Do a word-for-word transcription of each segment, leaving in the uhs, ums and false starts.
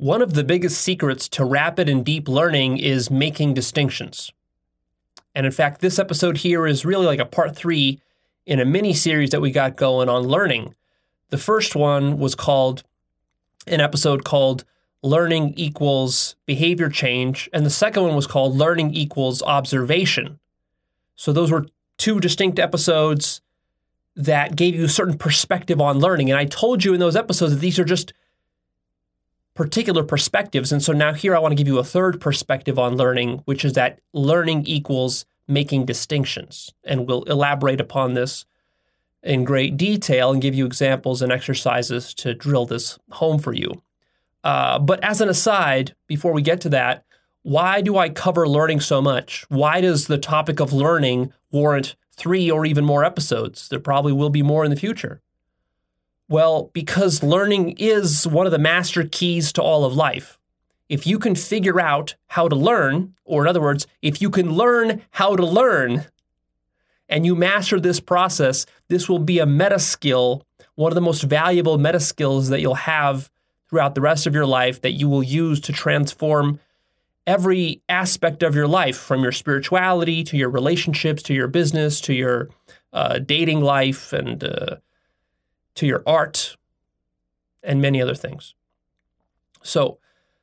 One of the biggest secrets to rapid and deep learning is making distinctions. And in fact, this episode here is really like a part three in a mini series that we got going on learning. The first one was called, an episode called Learning Equals Behavior Change. And the second one was called Learning Equals Observation. So those were two distinct episodes that gave you a certain perspective on learning. And I told you in those episodes that these are just particular perspectives. And so now here I want to give you a third perspective on learning, which is that learning equals making distinctions. And we'll elaborate upon this in great detail and give you examples and exercises to drill this home for you. Uh, but as an aside, before we get to that, why do I cover learning so much? Why does the topic of learning warrant three or even more episodes? There probably will be more in the future. Well, because learning is one of the master keys to all of life. If you can figure out how to learn, or in other words, if you can learn how to learn, and you master this process, this will be a meta skill, one of the most valuable meta skills that you'll have throughout the rest of your life that you will use to transform every aspect of your life, from your spirituality to your relationships, to your business, to your uh, dating life, and uh, to your art, and many other things. So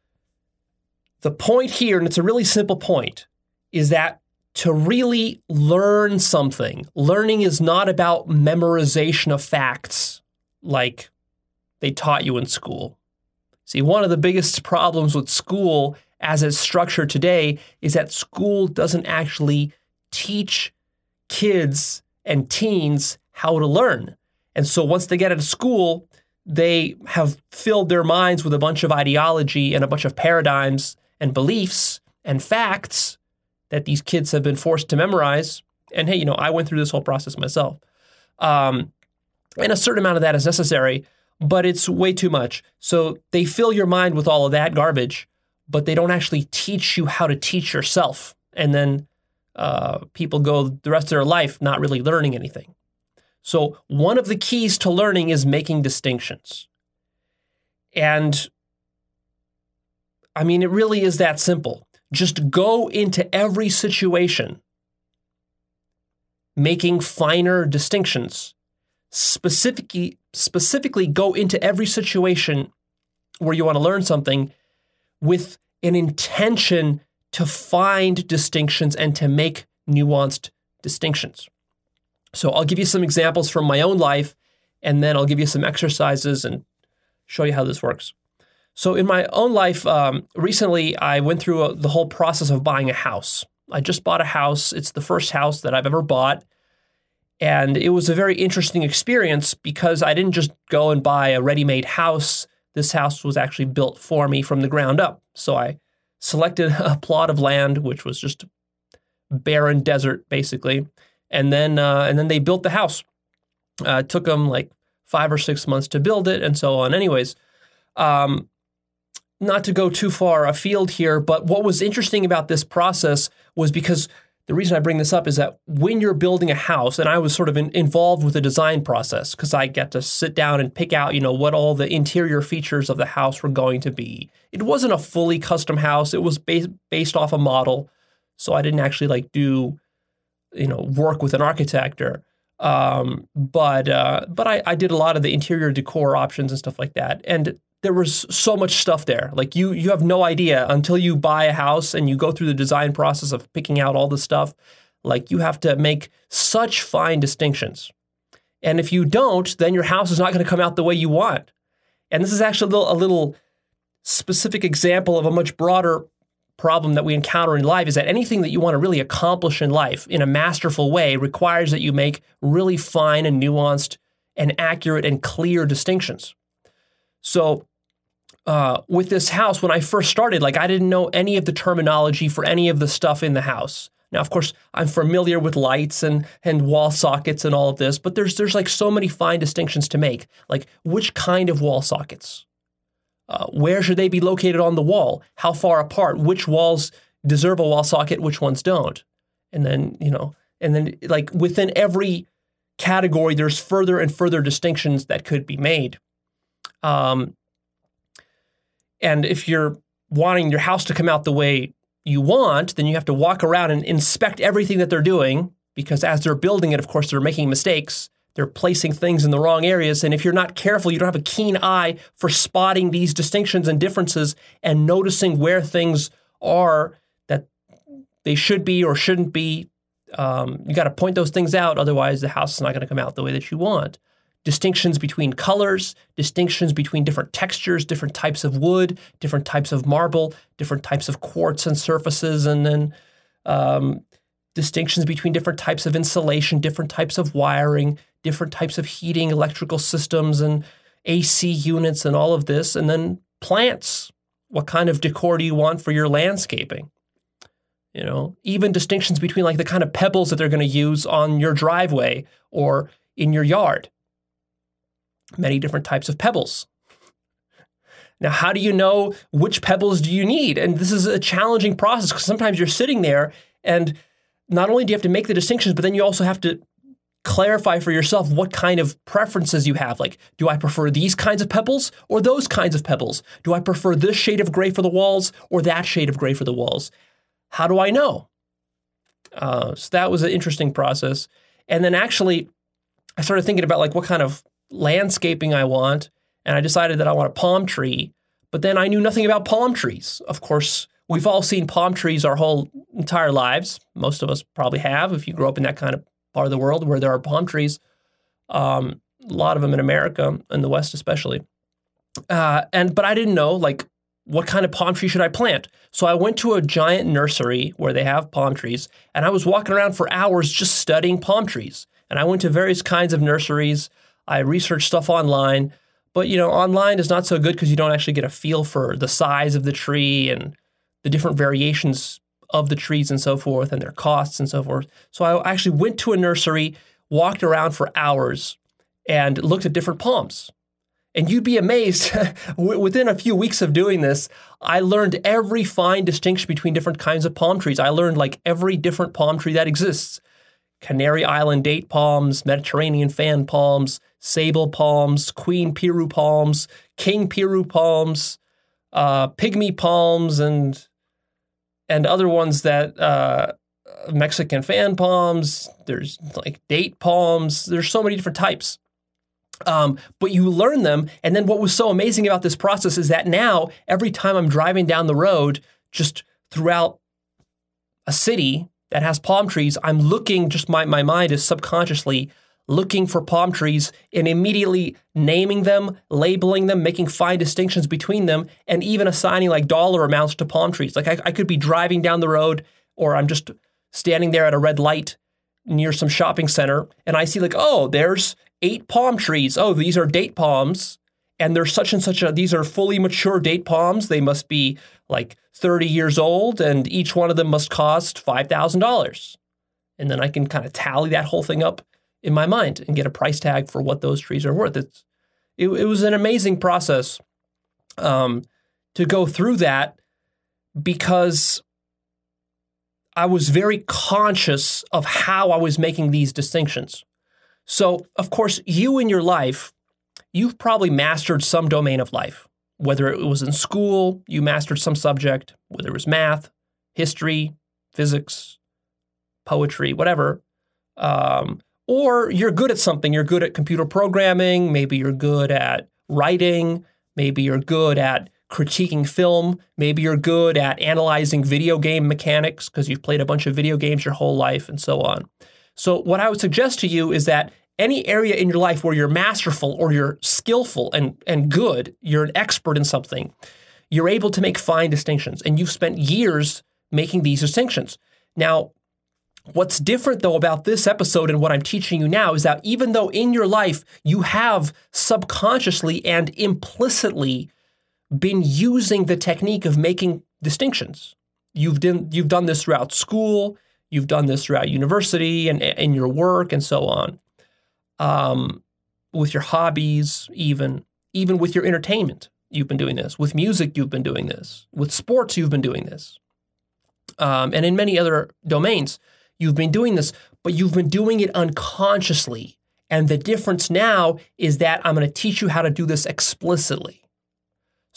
the point here, and it's a really simple point, is that to really learn something, learning is not about memorization of facts like they taught you in school. See, one of the biggest problems with school as it's structured today is that school doesn't actually teach kids and teens how to learn. And so once they get out of school, they have filled their minds with a bunch of ideology and a bunch of paradigms and beliefs and facts that these kids have been forced to memorize. And hey, you know, I went through this whole process myself. Um, and a certain amount of that is necessary, but it's way too much. So they fill your mind with all of that garbage, but they don't actually teach you how to teach yourself. And then uh, people go the rest of their life not really learning anything. So one of the keys to learning is making distinctions. And I mean, it really is that simple. Just go into every situation making finer distinctions. Specifically, specifically go into every situation where you want to learn something with an intention to find distinctions and to make nuanced distinctions. So I'll give you some examples from my own life, and then I'll give you some exercises and show you how this works. So in my own life, um, recently I went through a, the whole process of buying a house. I just bought a house. It's the first house that I've ever bought. And it was a very interesting experience because I didn't just go and buy a ready-made house. This house was actually built for me from the ground up. So I selected a plot of land, which was just barren desert, basically. And then uh, and then they built the house. Uh, it took them like five or six months to build it and so on. Anyways, um, not to go too far afield here, but what was interesting about this process was because the reason I bring this up is that when you're building a house, and I was sort of in, involved with the design process because I get to sit down and pick out, you know, what all the interior features of the house were going to be. It wasn't a fully custom house. It was based based off a model. So I didn't actually like do, you know, work with an architect or, um, but uh, but I, I did a lot of the interior decor options and stuff like that. And there was so much stuff there. Like you you have no idea until you buy a house and you go through the design process of picking out all the stuff. Like you have to make such fine distinctions. And if you don't, then your house is not going to come out the way you want. And this is actually a little, a little specific example of a much broader problem that we encounter in life, is that anything that you want to really accomplish in life in a masterful way requires that you make really fine and nuanced and accurate and clear distinctions. So uh, with this house, when I first started, like I didn't know any of the terminology for any of the stuff in the house. Now, of course, I'm familiar with lights and, and wall sockets and all of this, but there's there's like so many fine distinctions to make. Like which kind of wall sockets? Uh, where should they be located on the wall? How far apart? Which walls deserve a wall socket? Which ones don't? And then, you know, and then like within every category, there's further and further distinctions that could be made. Um, And if you're wanting your house to come out the way you want, then you have to walk around and inspect everything that they're doing, because as they're building it, of course, they're making mistakes. They're placing things in the wrong areas. And if you're not careful, you don't have a keen eye for spotting these distinctions and differences and noticing where things are that they should be or shouldn't be. Um, you got to point those things out. Otherwise, the house is not going to come out the way that you want. Distinctions between colors, distinctions between different textures, different types of wood, different types of marble, different types of quartz and surfaces, and then um, distinctions between different types of insulation, different types of wiring, different types of heating, electrical systems, and A C units, and all of this. And then plants. What kind of decor do you want for your landscaping? You know, even distinctions between like the kind of pebbles that they're going to use on your driveway or in your yard. Many different types of pebbles. Now, how do you know which pebbles do you need? And this is a challenging process because sometimes you're sitting there and not only do you have to make the distinctions, but then you also have to clarify for yourself what kind of preferences you have. Like, do I prefer these kinds of pebbles or those kinds of pebbles? Do I prefer this shade of gray for the walls or that shade of gray for the walls? How do I know? Uh, so that was an interesting process. And then actually, I started thinking about like what kind of landscaping I want, and I decided that I want a palm tree, but then I knew nothing about palm trees. Of course, we've all seen palm trees our whole entire lives. Most of us probably have, if you grew up in that kind of part of the world where there are palm trees. Um, a lot of them in America, in the West especially. Uh, and but I didn't know, like, what kind of palm tree should I plant? So I went to a giant nursery where they have palm trees, and I was walking around for hours just studying palm trees. And I went to various kinds of nurseries. I researched stuff online, but, you know, online is not so good because you don't actually get a feel for the size of the tree and the different variations of the trees and so forth and their costs and so forth. So I actually went to a nursery, walked around for hours, and looked at different palms. And you'd be amazed, within a few weeks of doing this, I learned every fine distinction between different kinds of palm trees. I learned like every different palm tree that exists. Canary Island date palms, Mediterranean fan palms, sable palms, queen Peru palms, king Peru palms, uh, pygmy palms, and and other ones that uh, Mexican fan palms. There's like date palms. There's so many different types. Um, but you learn them, and then what was so amazing about this process is that now every time I'm driving down the road, just throughout a city that has palm trees, I'm looking, just my, my mind is subconsciously looking for palm trees and immediately naming them, labeling them, making fine distinctions between them, and even assigning like dollar amounts to palm trees. Like I, I could be driving down the road, or I'm just standing there at a red light near some shopping center, and I see like, oh, there's eight palm trees. Oh, these are date palms. And there's such and such a, these are fully mature date palms. They must be like thirty years old, and each one of them must cost five thousand dollars. And then I can kind of tally that whole thing up in my mind and get a price tag for what those trees are worth. It's, it, it was an amazing process um, to go through that, because I was very conscious of how I was making these distinctions. So, of course, you in your life, you've probably mastered some domain of life. Whether it was in school, you mastered some subject, whether it was math, history, physics, poetry, whatever. Um, or you're good at something. You're good at computer programming. Maybe you're good at writing. Maybe you're good at critiquing film. Maybe you're good at analyzing video game mechanics because you've played a bunch of video games your whole life and so on. So what I would suggest to you is that any area in your life where you're masterful or you're skillful and, and good, you're an expert in something, you're able to make fine distinctions. And you've spent years making these distinctions. Now, what's different, though, about this episode and what I'm teaching you now is that even though in your life you have subconsciously and implicitly been using the technique of making distinctions, you've done, you've done this throughout school, you've done this throughout university and in your work and so on. Um, with your hobbies, even, even with your entertainment, you've been doing this. With music, you've been doing this. With sports, you've been doing this. Um, and in many other domains, you've been doing this, but you've been doing it unconsciously. And the difference now is that I'm going to teach you how to do this explicitly.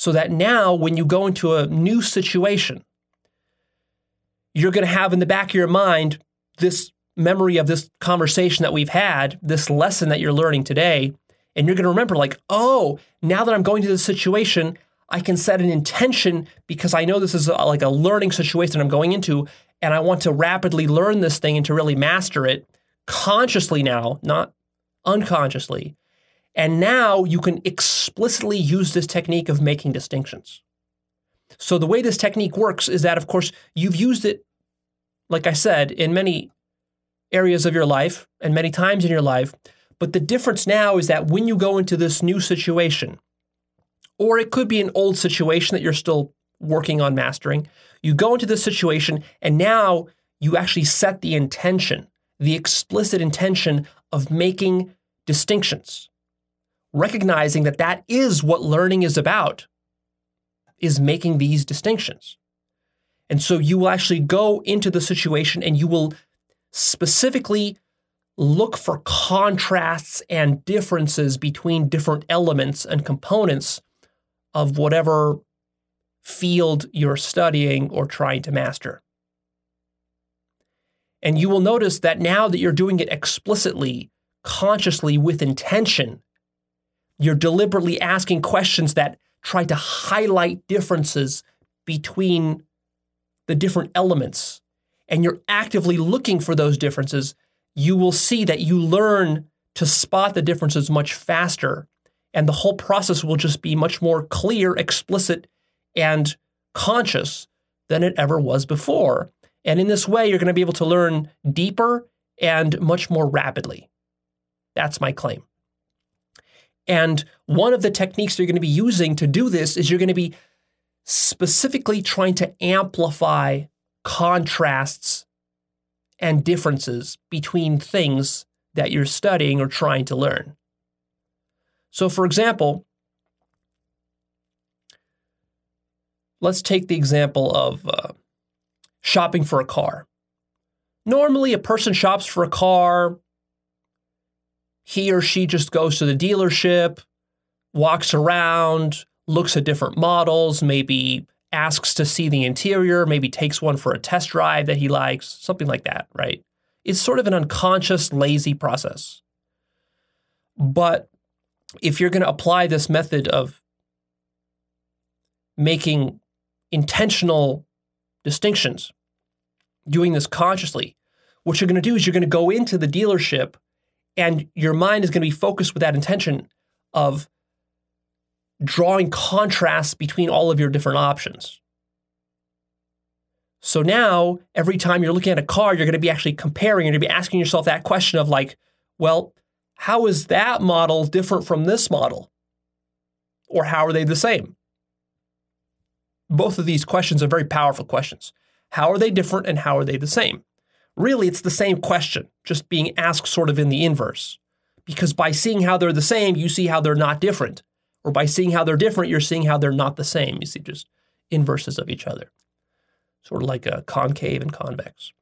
So that now when you go into a new situation, you're going to have in the back of your mind this memory of this conversation that we've had, this lesson that you're learning today. And you're going to remember like, oh, now that I'm going to this situation, I can set an intention because I know this is a, like a learning situation I'm going into, and I want to rapidly learn this thing and to really master it consciously now, not unconsciously. And now you can explicitly use this technique of making distinctions. So the way this technique works is that, of course, you've used it, like I said, in many areas of your life and many times in your life. But the difference now is that when you go into this new situation, or it could be an old situation that you're still working on mastering, you go into this situation and now you actually set the intention, the explicit intention of making distinctions, recognizing that that is what learning is about, is making these distinctions. And so you will actually go into the situation and you will specifically look for contrasts and differences between different elements and components of whatever field you're studying or trying to master. And you will notice that now that you're doing it explicitly, consciously, with intention, you're deliberately asking questions that try to highlight differences between the different elements, and you're actively looking for those differences. You will see that you learn to spot the differences much faster, and the whole process will just be much more clear, explicit, and conscious than it ever was before. And in this way, you're going to be able to learn deeper and much more rapidly. That's my claim. And one of the techniques you're going to be using to do this is you're going to be specifically trying to amplify contrasts and differences between things that you're studying or trying to learn. So, for example, let's take the example of uh, shopping for a car. Normally, a person shops for a car. He or she just goes to the dealership, walks around, looks at different models, maybe asks to see the interior, maybe takes one for a test drive that he likes, something like that, right? It's sort of an unconscious, lazy process. But if you're going to apply this method of making intentional distinctions, doing this consciously, what you're going to do is you're going to go into the dealership and your mind is going to be focused with that intention of drawing contrasts between all of your different options. So now, every time you're looking at a car, you're going to be actually comparing, you're going to be asking yourself that question of like, well, how is that model different from this model? Or how are they the same? Both of these questions are very powerful questions. How are they different and how are they the same? Really, it's the same question, just being asked sort of in the inverse. Because by seeing how they're the same, you see how they're not different. Or by seeing how they're different, you're seeing how they're not the same. You see just inverses of each other. Sort of like a concave and convex.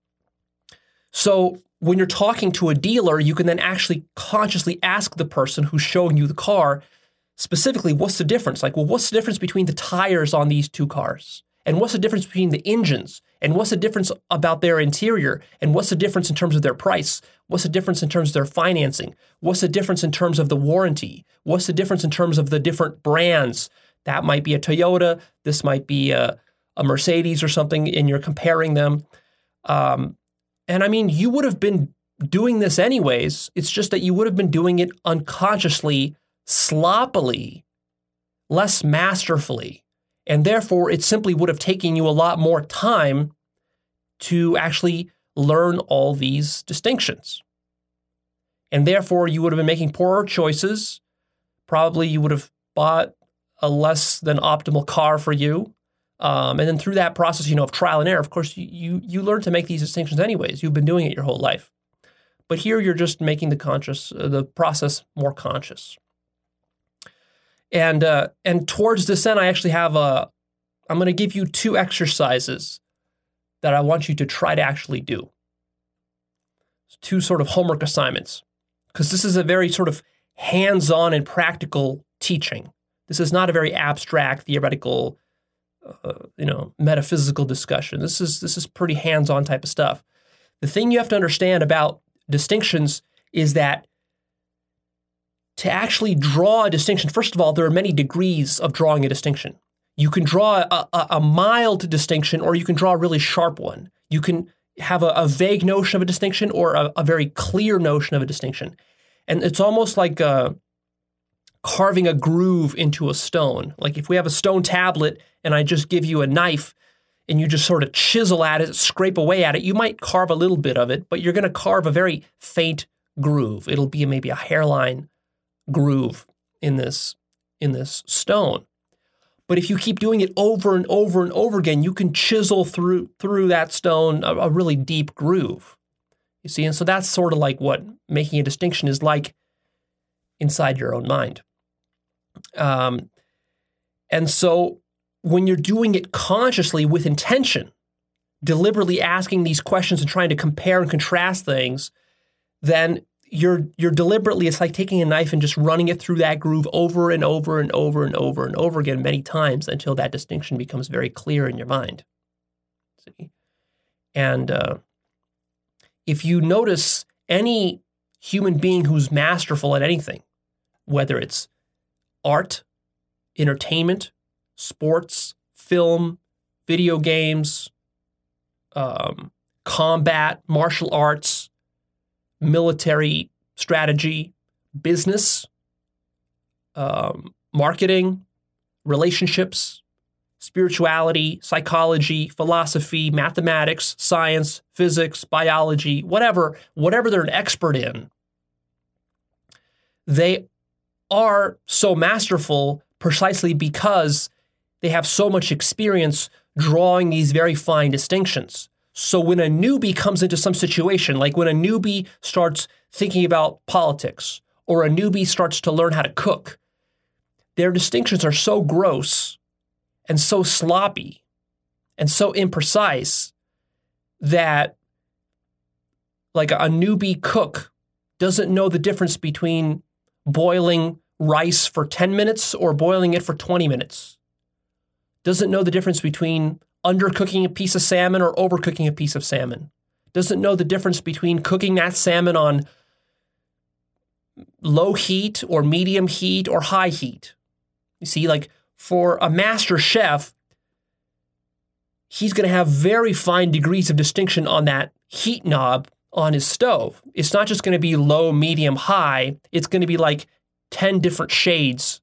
So when you're talking to a dealer, you can then actually consciously ask the person who's showing you the car, specifically, what's the difference? Like, well, what's the difference between the tires on these two cars? And what's the difference between the engines? And what's the difference about their interior? And what's the difference in terms of their price? What's the difference in terms of their financing? What's the difference in terms of the warranty? What's the difference in terms of the different brands? That might be a Toyota. This might be a, a Mercedes or something, and you're comparing them. Um, and I mean, you would have been doing this anyways. It's just that you would have been doing it unconsciously, sloppily, less masterfully. And therefore, it simply would have taken you a lot more time to actually learn all these distinctions. And therefore, you would have been making poorer choices. Probably you would have bought a less than optimal car for you. Um, and then through that process, you know, of trial and error, of course, you, you you learn to make these distinctions anyways. You've been doing it your whole life. But here you're just making the conscious, uh, the process more conscious. And uh, and towards this end, I actually have a, I'm going to give you two exercises that I want you to try to actually do. Two sort of homework assignments, because this is a very sort of hands-on and practical teaching. This is not a very abstract, theoretical, uh, you know, metaphysical discussion. This is this is pretty hands-on type of stuff. The thing you have to understand about distinctions is that to actually draw a distinction, first of all, there are many degrees of drawing a distinction. You can draw a, a, a mild distinction, or you can draw a really sharp one. You can have a, a vague notion of a distinction or a, a very clear notion of a distinction. And it's almost like uh, carving a groove into a stone. Like if we have a stone tablet and I just give you a knife and you just sort of chisel at it, scrape away at it, you might carve a little bit of it, but you're going to carve a very faint groove. It'll be maybe a hairline groove in this, in this stone. But if you keep doing it over and over and over again, you can chisel through through that stone a, a really deep groove. You see, and so that's sort of like what making a distinction is like inside your own mind. Um, and so when you're doing it consciously with intention, deliberately asking these questions and trying to compare and contrast things, then you're you're deliberately, it's like taking a knife and just running it through that groove over and over and over and over and over again many times until that distinction becomes very clear in your mind. See? And uh, if you notice any human being who's masterful at anything, whether it's art, entertainment, sports, film, video games, um, combat, martial arts, military strategy, business, um, marketing, relationships, spirituality, psychology, philosophy, mathematics, science, physics, biology, whatever, whatever they're an expert in, they are so masterful precisely because they have so much experience drawing these very fine distinctions. So when a newbie comes into some situation, like when a newbie starts thinking about politics, or a newbie starts to learn how to cook, their distinctions are so gross and so sloppy and so imprecise that like a newbie cook doesn't know the difference between boiling rice for ten minutes or boiling it for twenty minutes. Doesn't know the difference between undercooking a piece of salmon or overcooking a piece of salmon. Doesn't know the difference between cooking that salmon on low heat or medium heat or high heat. You see, like for a master chef, he's going to have very fine degrees of distinction on that heat knob on his stove. It's not just going to be low, medium, high. It's going to be like ten different shades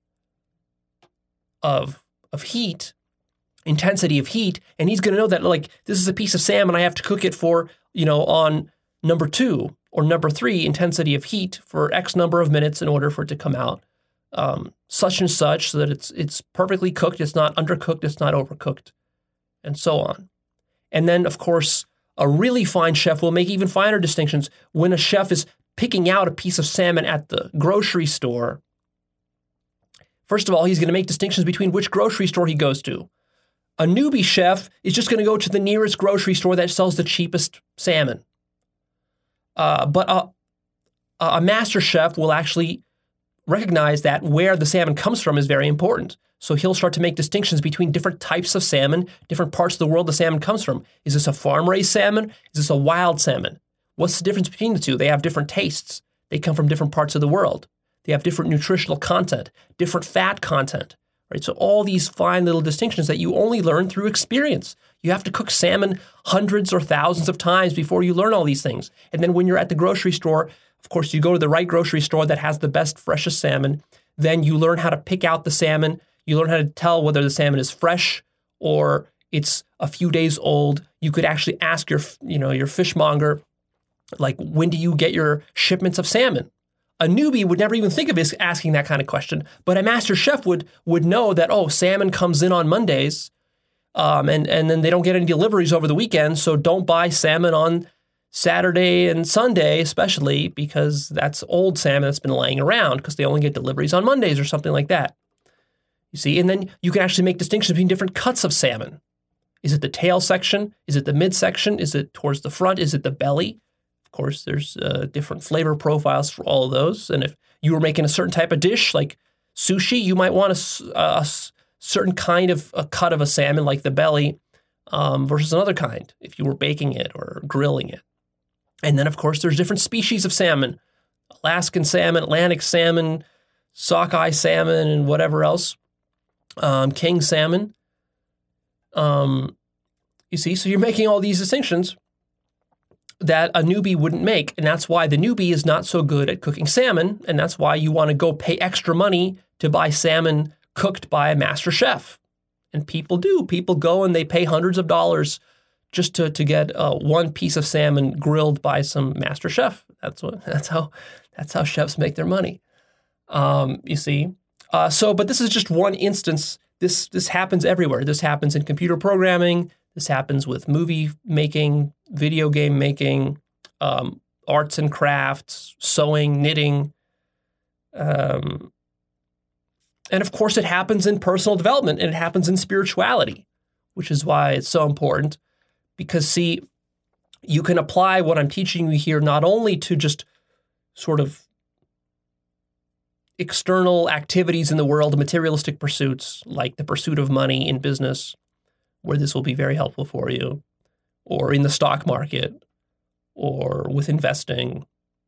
of, of heat, intensity of heat, and he's going to know that like this is a piece of salmon, I have to cook it for, you know, on number two or number three intensity of heat for X number of minutes in order for it to come out um, such and such so that it's it's perfectly cooked, it's not undercooked, it's not overcooked, and so on. And then, of course, a really fine chef will make even finer distinctions. When a chef is picking out a piece of salmon at the grocery store, first of all, he's going to make distinctions between which grocery store he goes to. A newbie chef is just going to go to the nearest grocery store that sells the cheapest salmon. Uh, but a, a master chef will actually recognize that where the salmon comes from is very important. So he'll start to make distinctions between different types of salmon, different parts of the world the salmon comes from. Is this a farm-raised salmon? Is this a wild salmon? What's the difference between the two? They have different tastes. They come from different parts of the world. They have different nutritional content, different fat content. Right? So all these fine little distinctions that you only learn through experience. You have to cook salmon hundreds or thousands of times before you learn all these things. And then when you're at the grocery store, of course, you go to the right grocery store that has the best, freshest salmon. Then you learn how to pick out the salmon. You learn how to tell whether the salmon is fresh or it's a few days old. You could actually ask your, you know, your fishmonger, like, when do you get your shipments of salmon? A newbie would never even think of asking that kind of question, but a master chef would would know that, oh, salmon comes in on Mondays, um, and, and then they don't get any deliveries over the weekend, so don't buy salmon on Saturday and Sunday, especially because that's old salmon that's been laying around because they only get deliveries on Mondays or something like that. You see, and then you can actually make distinctions between different cuts of salmon. Is it the tail section? Is it the midsection? Is it towards the front? Is it the belly? Of course, there's uh, different flavor profiles for all of those. And if you were making a certain type of dish, like Sushi, you might want a, a certain kind of a cut of a salmon, like the belly, um, versus another kind, if you were baking it or grilling it. And then, of course, there's different species of salmon. Alaskan salmon, Atlantic salmon, sockeye salmon, and whatever else. Um, king salmon. Um, you see, so you're making all these distinctions that a newbie wouldn't make. And that's why the newbie is not so good at cooking salmon. And that's why you want to go pay extra money to buy salmon cooked by a master chef. And people do. People go and they pay hundreds of dollars just to, to get uh, one piece of salmon grilled by some master chef. That's what. That's how. That's how chefs make their money. Um, you see. Uh, so, but this is just one instance. This this happens everywhere. This happens in computer programming. This happens with movie making, video game making, um, arts and crafts, sewing, knitting. Um, and of course, it happens in personal development, and it happens in spirituality, which is why it's so important. Because, see, you can apply what I'm teaching you here not only to just sort of external activities in the world, materialistic pursuits, like the pursuit of money in business, where this will be very helpful for you, or in the stock market, or with investing,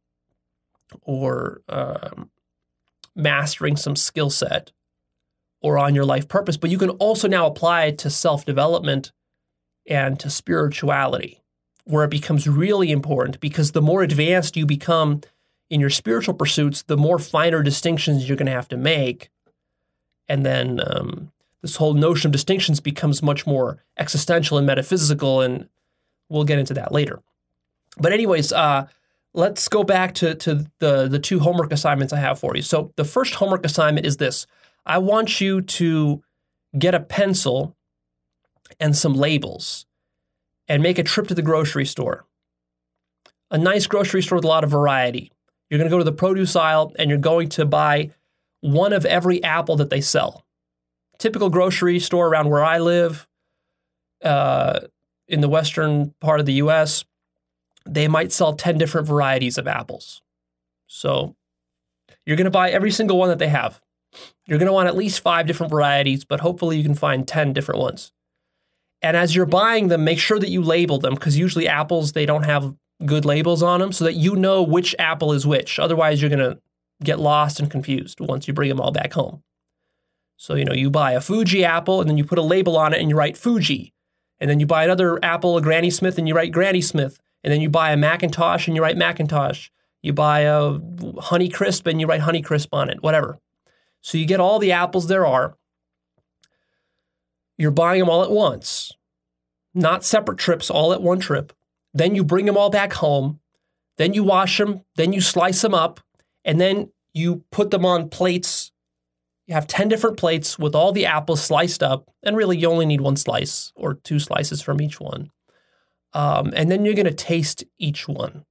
or um, mastering some skill set, or on your life purpose. But you can also now apply it to self-development and to spirituality, where it becomes really important, because the more advanced you become in your spiritual pursuits, the more finer distinctions you're going to have to make. And then um, this whole notion of distinctions becomes much more existential and metaphysical, and we'll get into that later. But anyways, uh, let's go back to, to the, the two homework assignments I have for you. So the first homework assignment is this. I want you to get a pencil and some labels and make a trip to the grocery store. A nice grocery store with a lot of variety. You're going to go to the produce aisle and you're going to buy one of every apple that they sell. Typical grocery store around where I live, uh, in the western part of the U S, they might sell ten different varieties of apples. So you're going to buy every single one that they have. You're going to want at least five different varieties, but hopefully you can find ten different ones. And as you're buying them, make sure that you label them, because usually apples, they don't have good labels on them, so that you know which apple is which. Otherwise, you're going to get lost and confused once you bring them all back home. So, you know, you buy a Fuji apple, and then you put a label on it, and you write Fuji. And then you buy another apple, a Granny Smith, and you write Granny Smith. And then you buy a Macintosh, and you write Macintosh. You buy a Honey Crisp, and you write Honey Crisp on it, whatever. So you get all the apples there are. You're buying them all at once, not separate trips, all at one trip. Then you bring them all back home. Then you wash them. Then you slice them up. And then you put them on plates. You have ten different plates with all the apples sliced up. And really, you only need one slice or two slices from each one. Um, and then you're going to taste each one.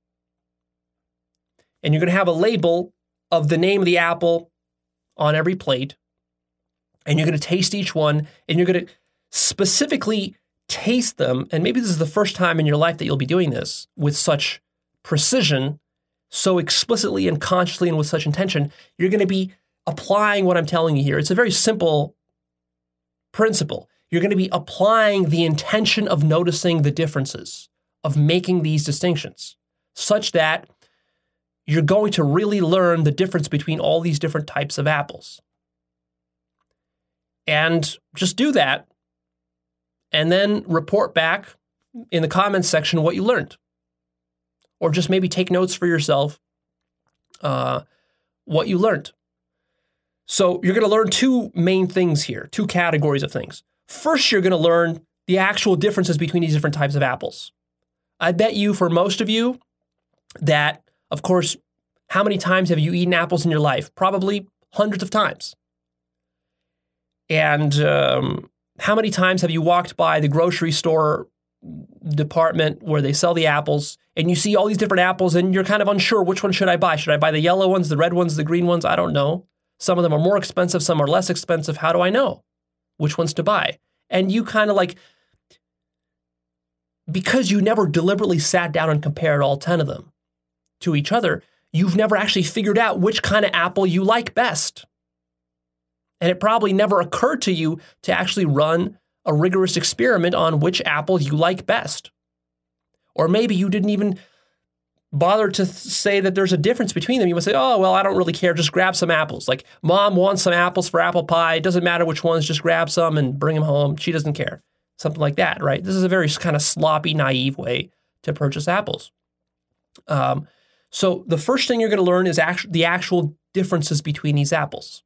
And you're going to have a label of the name of the apple on every plate. And you're going to taste each one. And you're going to specifically taste them. And maybe this is the first time in your life that you'll be doing this with such precision, so explicitly and consciously and with such intention. You're going to be applying what I'm telling you here. It's a very simple principle. You're going to be applying the intention of noticing the differences, of making these distinctions, such that you're going to really learn the difference between all these different types of apples. And just do that, and then report back in the comments section what you learned. Or just maybe take notes for yourself, uh, what you learned. So you're going to learn two main things here, two categories of things. First, you're going to learn the actual differences between these different types of apples. I bet you, for most of you, that, of course, how many times have you eaten apples in your life? Probably hundreds of times. And um, how many times have you walked by the grocery store department where they sell the apples, and you see all these different apples, and you're kind of unsure, which one should I buy? Should I buy the yellow ones, the red ones, the green ones? I don't know. Some of them are more expensive, some are less expensive. How do I know which ones to buy? And you kind of like, because you never deliberately sat down and compared all ten of them to each other, you've never actually figured out which kind of apple you like best. And it probably never occurred to you to actually run a rigorous experiment on which apple you like best. Or maybe you didn't even bother to th- say that there's a difference between them. You must say, oh, well, I don't really care. Just grab some apples. Like, mom wants some apples for apple pie. It doesn't matter which ones. Just grab some and bring them home. She doesn't care. Something like that, right? This is a very kind of sloppy, naive way to purchase apples. Um, so the first thing you're going to learn is actu- the actual differences between these apples.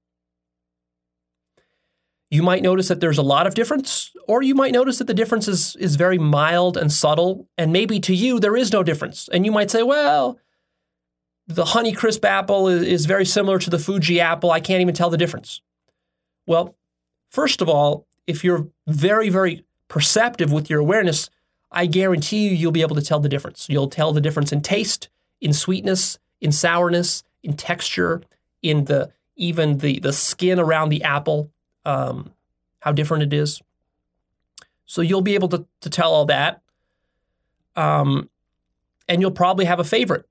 You might notice that there's a lot of difference, or you might notice that the difference is, is very mild and subtle, and maybe to you there is no difference. And you might say, well, the Honeycrisp apple is, is very similar to the Fuji apple. I can't even tell the difference. Well, first of all, if you're very, very perceptive with your awareness, I guarantee you you'll be able to tell the difference. You'll tell the difference in taste, in sweetness, in sourness, in texture, in the even the, the skin around the apple. Um, how different it is. So you'll be able to, to tell all that. Um, and you'll probably have a favorite.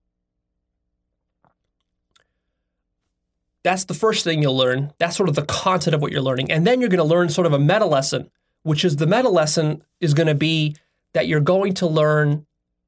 That's the first thing you'll learn. That's sort of the content of what you're learning. And then you're going to learn sort of a meta lesson, which is the meta lesson is going to be that you're going to learn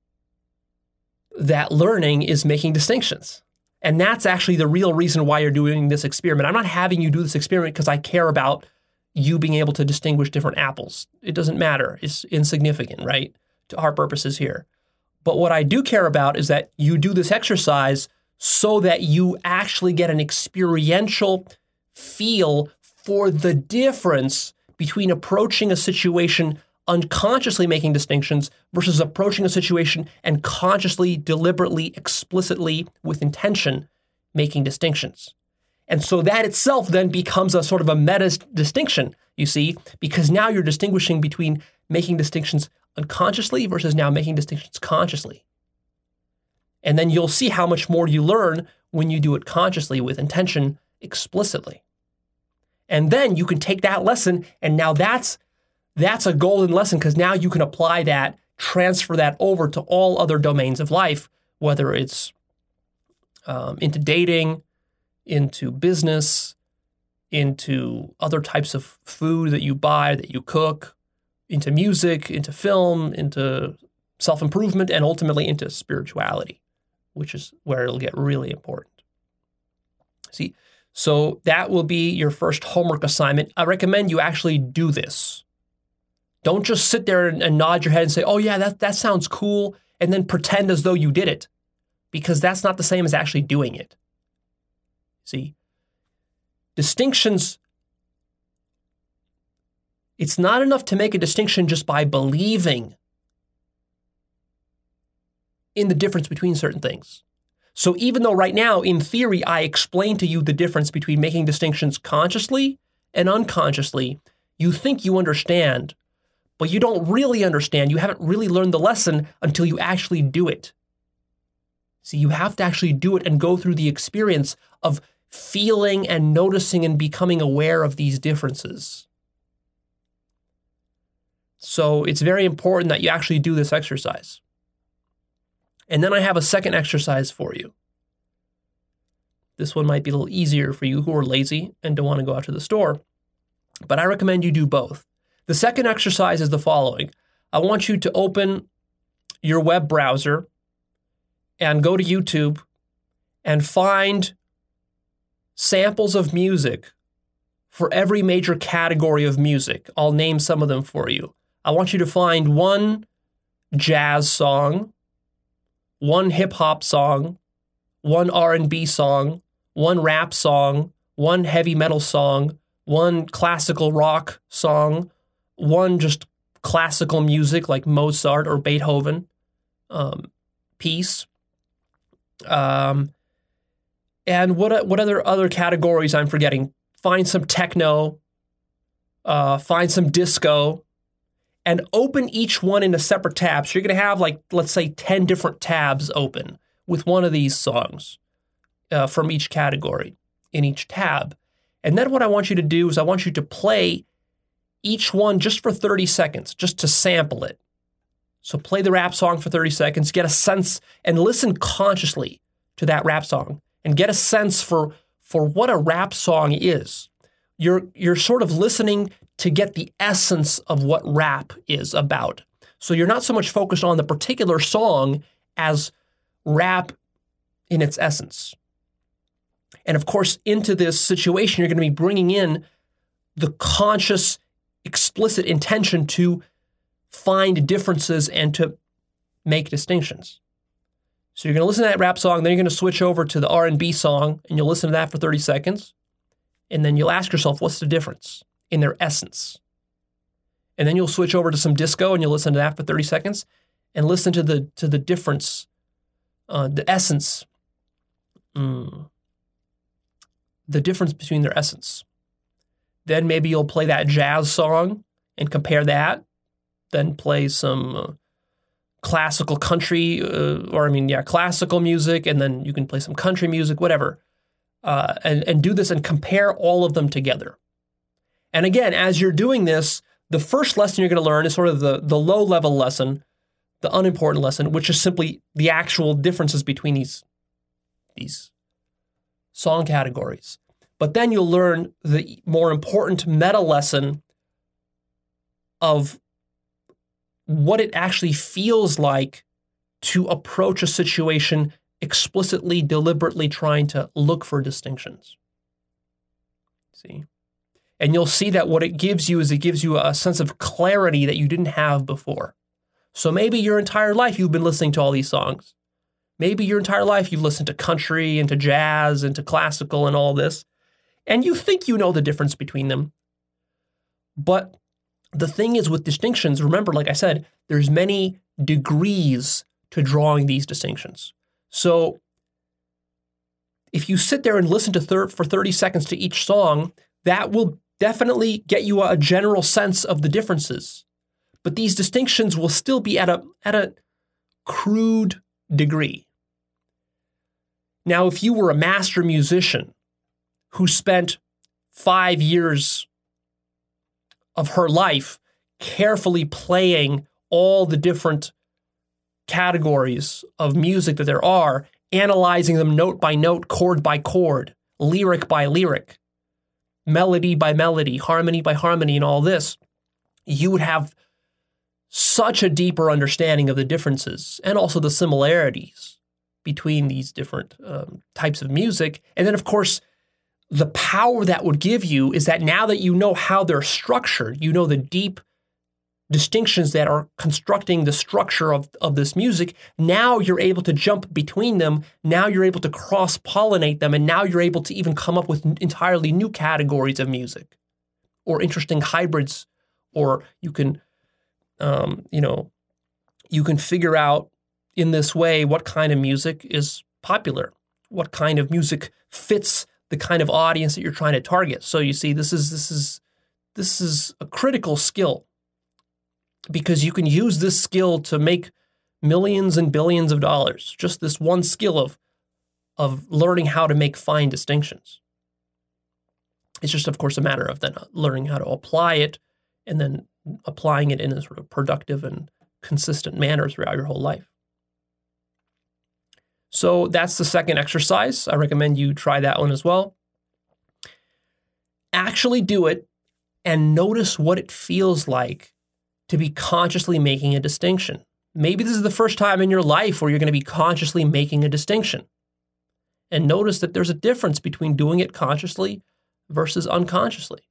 that learning is making distinctions. And that's actually the real reason why you're doing this experiment. I'm not having you do this experiment because I care about you being able to distinguish different apples. It doesn't matter. It's insignificant, right, to our purposes here. But what I do care about is that you do this exercise so that you actually get an experiential feel for the difference between approaching a situation unconsciously making distinctions versus approaching a situation and consciously, deliberately, explicitly, with intention, making distinctions. And so that itself then becomes a sort of a meta distinction, you see, because now you're distinguishing between making distinctions unconsciously versus now making distinctions consciously. And then you'll see how much more you learn when you do it consciously with intention explicitly. And then you can take that lesson, and now that's That's a golden lesson because now you can apply that, transfer that over to all other domains of life, whether it's um, into dating, into business, into other types of food that you buy, that you cook, into music, into film, into self-improvement, and ultimately into spirituality, which is where it'll get really important. See, so that will be your first homework assignment. I recommend you actually do this. Don't just sit there and, and nod your head and say, oh yeah, that, that sounds cool, and then pretend as though you did it, because that's not the same as actually doing it. See, distinctions, it's not enough to make a distinction just by believing in the difference between certain things. So even though right now, in theory, I explained to you the difference between making distinctions consciously and unconsciously, you think you understand, but you don't really understand. You haven't really learned the lesson until you actually do it. See, you have to actually do it and go through the experience of feeling and noticing and becoming aware of these differences. So it's very important that you actually do this exercise. And then I have a second exercise for you. This one might be a little easier for you who are lazy and don't want to go out to the store, but I recommend you do both. The second exercise is the following. I want you to open your web browser and go to YouTube and find samples of music for every major category of music. I'll name some of them for you. I want you to find one jazz song, one hip-hop song, one R and B song, one rap song, one heavy metal song, one classical rock song, one just classical music like Mozart or Beethoven um, piece. Um, and what what other other categories I'm forgetting? Find some techno, uh, find some disco, and open each one in a separate tab. So you're going to have like, let's say ten different tabs open with one of these songs uh, from each category in each tab. And then what I want you to do is I want you to play each one just for thirty seconds, just to sample it. So play the rap song for thirty seconds, get a sense, and listen consciously to that rap song, and get a sense for, for what a rap song is. You're, you're sort of listening to get the essence of what rap is about. So you're not so much focused on the particular song as rap in its essence. And of course, into this situation, you're going to be bringing in the conscious, explicit intention to find differences and to make distinctions. So you're going to listen to that rap song, then you're going to switch over to the R and B song, and you'll listen to that for thirty seconds. And then you'll ask yourself, what's the difference in their essence? And then you'll switch over to some disco, and you'll listen to that for thirty seconds, and listen to the to the difference, uh, the essence, mm, the difference between their essence. Then maybe you'll play that jazz song and compare that. Then play some uh, classical country, uh, or I mean, yeah, classical music, and then you can play some country music, whatever, uh, and, and do this and compare all of them together. And again, as you're doing this, the first lesson you're going to learn is sort of the, the low-level lesson, the unimportant lesson, which is simply the actual differences between these, these song categories. But then you'll learn the more important meta lesson of what it actually feels like to approach a situation explicitly, deliberately trying to look for distinctions. See? And you'll see that what it gives you is it gives you a sense of clarity that you didn't have before. So maybe your entire life you've been listening to all these songs. Maybe your entire life you've listened to country and to jazz and to classical and all this. And you think you know the difference between them. But the thing is with distinctions, remember, like I said, there's many degrees to drawing these distinctions. So if you sit there and listen to thir- for thirty seconds to each song, that will definitely get you a general sense of the differences. But these distinctions will still be at a, at a crude degree. Now, if you were a master musician who spent five years of her life carefully playing all the different categories of music that there are, analyzing them note by note, chord by chord, lyric by lyric, melody by melody, harmony by harmony, and all this, you would have such a deeper understanding of the differences and also the similarities between these different um, types of music. And then, of course, the power that would give you is that now that you know how they're structured, you know the deep distinctions that are constructing the structure of, of this music, now you're able to jump between them, now you're able to cross-pollinate them, and now you're able to even come up with entirely new categories of music or interesting hybrids, or you can, um, you know, you can figure out in this way what kind of music is popular, what kind of music fits the kind of audience that you're trying to target. So you see, this is this is this is a critical skill, because you can use this skill to make millions and billions of dollars. Just this one skill of of learning how to make fine distinctions. It's just, of course, a matter of then learning how to apply it and then applying it in a sort of productive and consistent manner throughout your whole life. So that's the second exercise. I recommend you try that one as well. Actually do it and notice what it feels like to be consciously making a distinction. Maybe this is the first time in your life where you're going to be consciously making a distinction. And notice that there's a difference between doing it consciously versus unconsciously.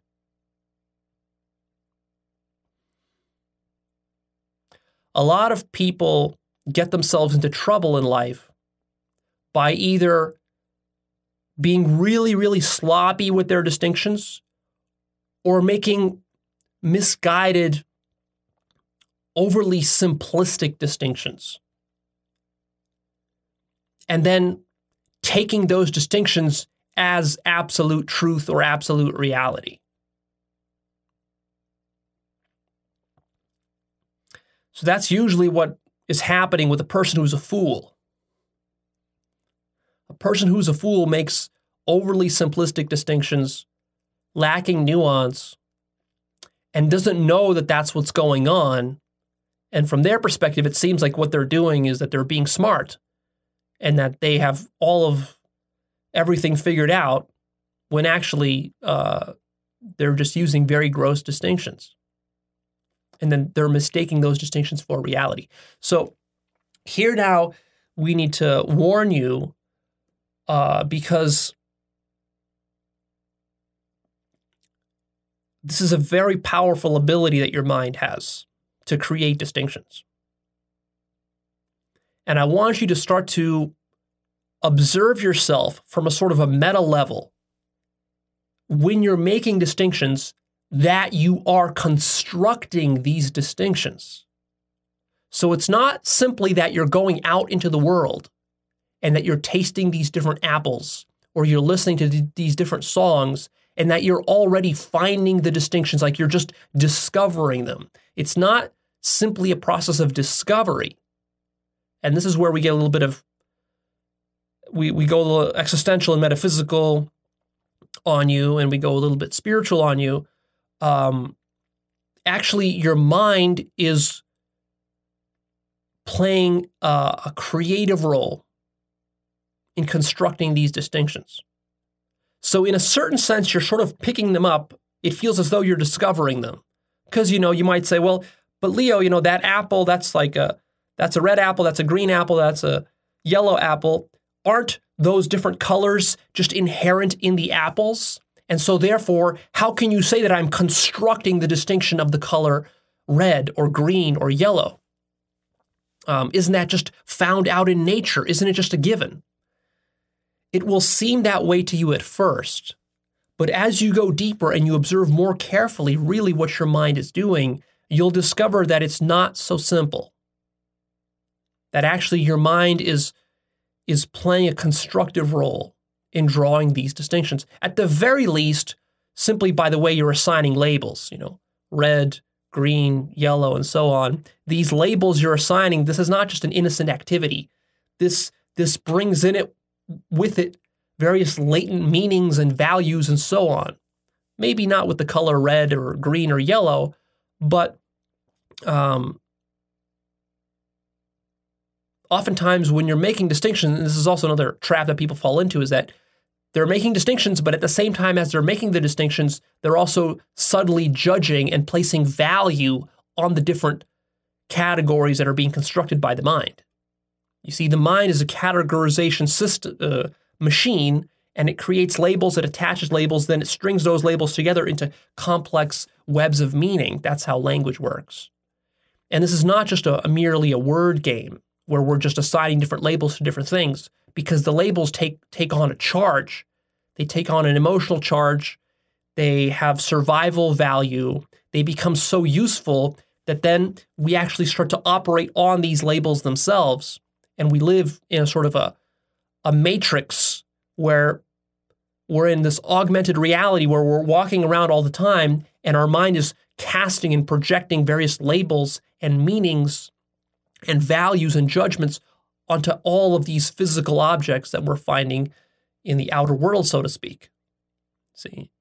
A lot of people get themselves into trouble in life by either being really, really sloppy with their distinctions or making misguided, overly simplistic distinctions. And then taking those distinctions as absolute truth or absolute reality. So that's usually what is happening with a person who's a fool. A person who's a fool makes overly simplistic distinctions, lacking nuance, and doesn't know that that's what's going on. And from their perspective, it seems like what they're doing is that they're being smart and that they have all of everything figured out. when actually uh, they're just using very gross distinctions. And then they're mistaking those distinctions for reality. So here now we need to warn you uh, because this is a very powerful ability that your mind has to create distinctions. And I want you to start to observe yourself from a sort of a meta level when you're making distinctions that you are constructing these distinctions. So it's not simply that you're going out into the world and that you're tasting these different apples or you're listening to th- these different songs and that you're already finding the distinctions, like you're just discovering them. It's not simply a process of discovery. And this is where we get a little bit of, we, we go a little existential and metaphysical on you, and we go a little bit spiritual on you. Um, actually, your mind is playing uh, a creative role in constructing these distinctions. So in a certain sense, you're sort of picking them up. It feels as though you're discovering them. Because, you know, you might say, well, but Leo, you know, that apple, that's like a, that's a red apple, that's a green apple, that's a yellow apple. Aren't those different colors just inherent in the apples? And so therefore, how can you say that I'm constructing the distinction of the color red or green or yellow? Um, isn't that just found out in nature? Isn't it just a given? It will seem that way to you at first, but as you go deeper and you observe more carefully really what your mind is doing, you'll discover that it's not so simple. That actually your mind is, is playing a constructive role in drawing these distinctions. At the very least, simply by the way you're assigning labels, you know, red, green, yellow, and so on. These labels you're assigning, this is not just an innocent activity. This, this brings in it with it various latent meanings and values and so on. Maybe not with the color red or green or yellow, but um, oftentimes when you're making distinctions, and this is also another trap that people fall into, is that they're making distinctions, but at the same time as they're making the distinctions, they're also subtly judging and placing value on the different categories that are being constructed by the mind. You see, the mind is a categorization system, uh, machine, and it creates labels, it attaches labels, then it strings those labels together into complex webs of meaning. That's how language works. And this is not just a, a merely a word game where we're just assigning different labels to different things, because the labels take, take on a charge. They take on an emotional charge. They have survival value. They become so useful that then we actually start to operate on these labels themselves. And we live in a sort of a, a matrix where we're in this augmented reality where we're walking around all the time and our mind is casting and projecting various labels and meanings and values and judgments onto all of these physical objects that we're finding in the outer world, so to speak. See?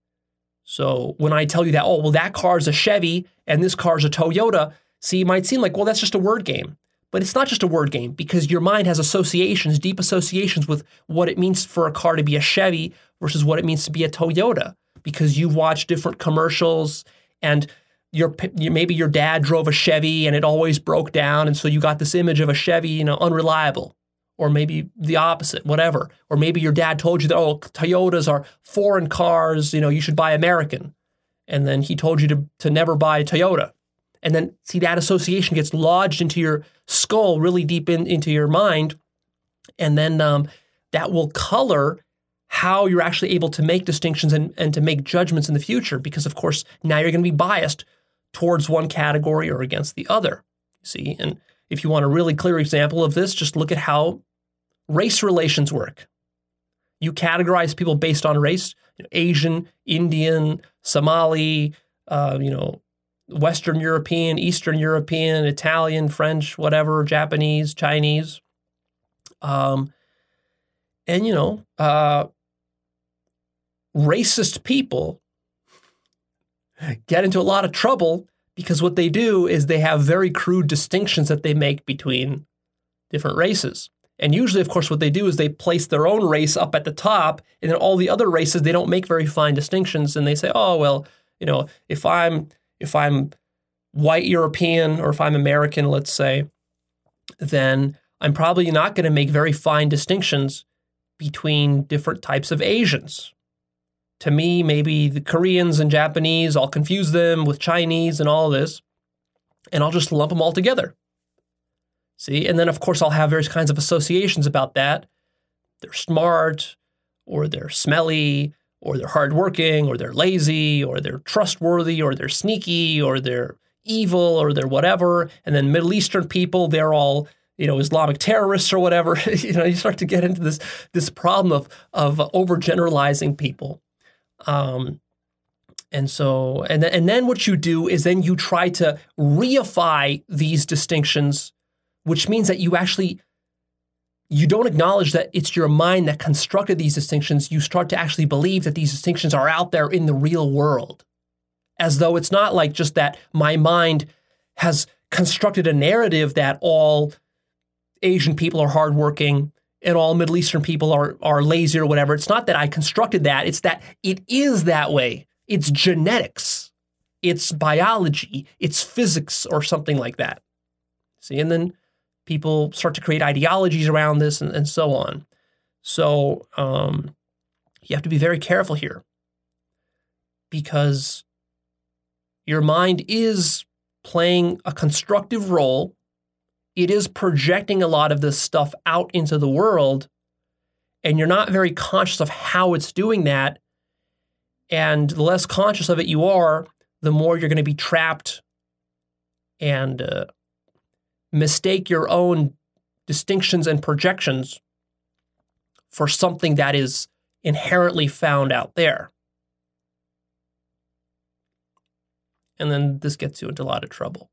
So when I tell you that, oh, well, that car's a Chevy and this car's a Toyota, see, it might seem like, well, that's just a word game. But it's not just a word game, because your mind has associations, deep associations with what it means for a car to be a Chevy versus what it means to be a Toyota, because you've watched different commercials and your maybe your dad drove a Chevy and it always broke down, and so you got this image of a Chevy, you know, unreliable, or maybe the opposite, whatever. Or maybe your dad told you that, oh, Toyotas are foreign cars, you know, you should buy American. And then he told you to, to never buy a Toyota. And then, see, that association gets lodged into your skull really deep in, into your mind. And then um, that will color how you're actually able to make distinctions and, and to make judgments in the future. Because, of course, now you're going to be biased towards one category or against the other. See, and if you want a really clear example of this, just look at how race relations work. You categorize people based on race, you know, Asian, Indian, Somali, uh, you know, Western European, Eastern European, Italian, French, whatever, Japanese, Chinese. Um, and, you know, uh, racist people get into a lot of trouble because what they do is they have very crude distinctions that they make between different races. And usually, of course, what they do is they place their own race up at the top, and then all the other races, they don't make very fine distinctions. And they say, oh, well, you know, if I'm if I'm white European or if I'm American, let's say, then I'm probably not going to make very fine distinctions between different types of Asians. To me, maybe the Koreans and Japanese, I'll confuse them with Chinese and all of this, and I'll just lump them all together. See, and then of course I'll have various kinds of associations about that. They're smart, or they're smelly, or they're hardworking, or they're lazy, or they're trustworthy, or they're sneaky, or they're evil, or they're whatever. And then Middle Eastern people, they're all, you know, Islamic terrorists or whatever. You know, you start to get into this this problem of of overgeneralizing people. Um, and so, and then, and then what you do is then you try to reify these distinctions, which means that you actually, you don't acknowledge that it's your mind that constructed these distinctions. You start to actually believe that these distinctions are out there in the real world, as though it's not like just that my mind has constructed a narrative that all Asian people are hardworking and all Middle Eastern people are are lazy or whatever. It's not that I constructed that. It's that it is that way. It's genetics. It's biology. It's physics or something like that. See, and then people start to create ideologies around this and, and so on. So um, you have to be very careful here because your mind is playing a constructive role. It is projecting a lot of this stuff out into the world, and you're not very conscious of how it's doing that. And the less conscious of it you are, the more you're going to be trapped and uh, mistake your own distinctions and projections for something that is inherently found out there. And then this gets you into a lot of trouble.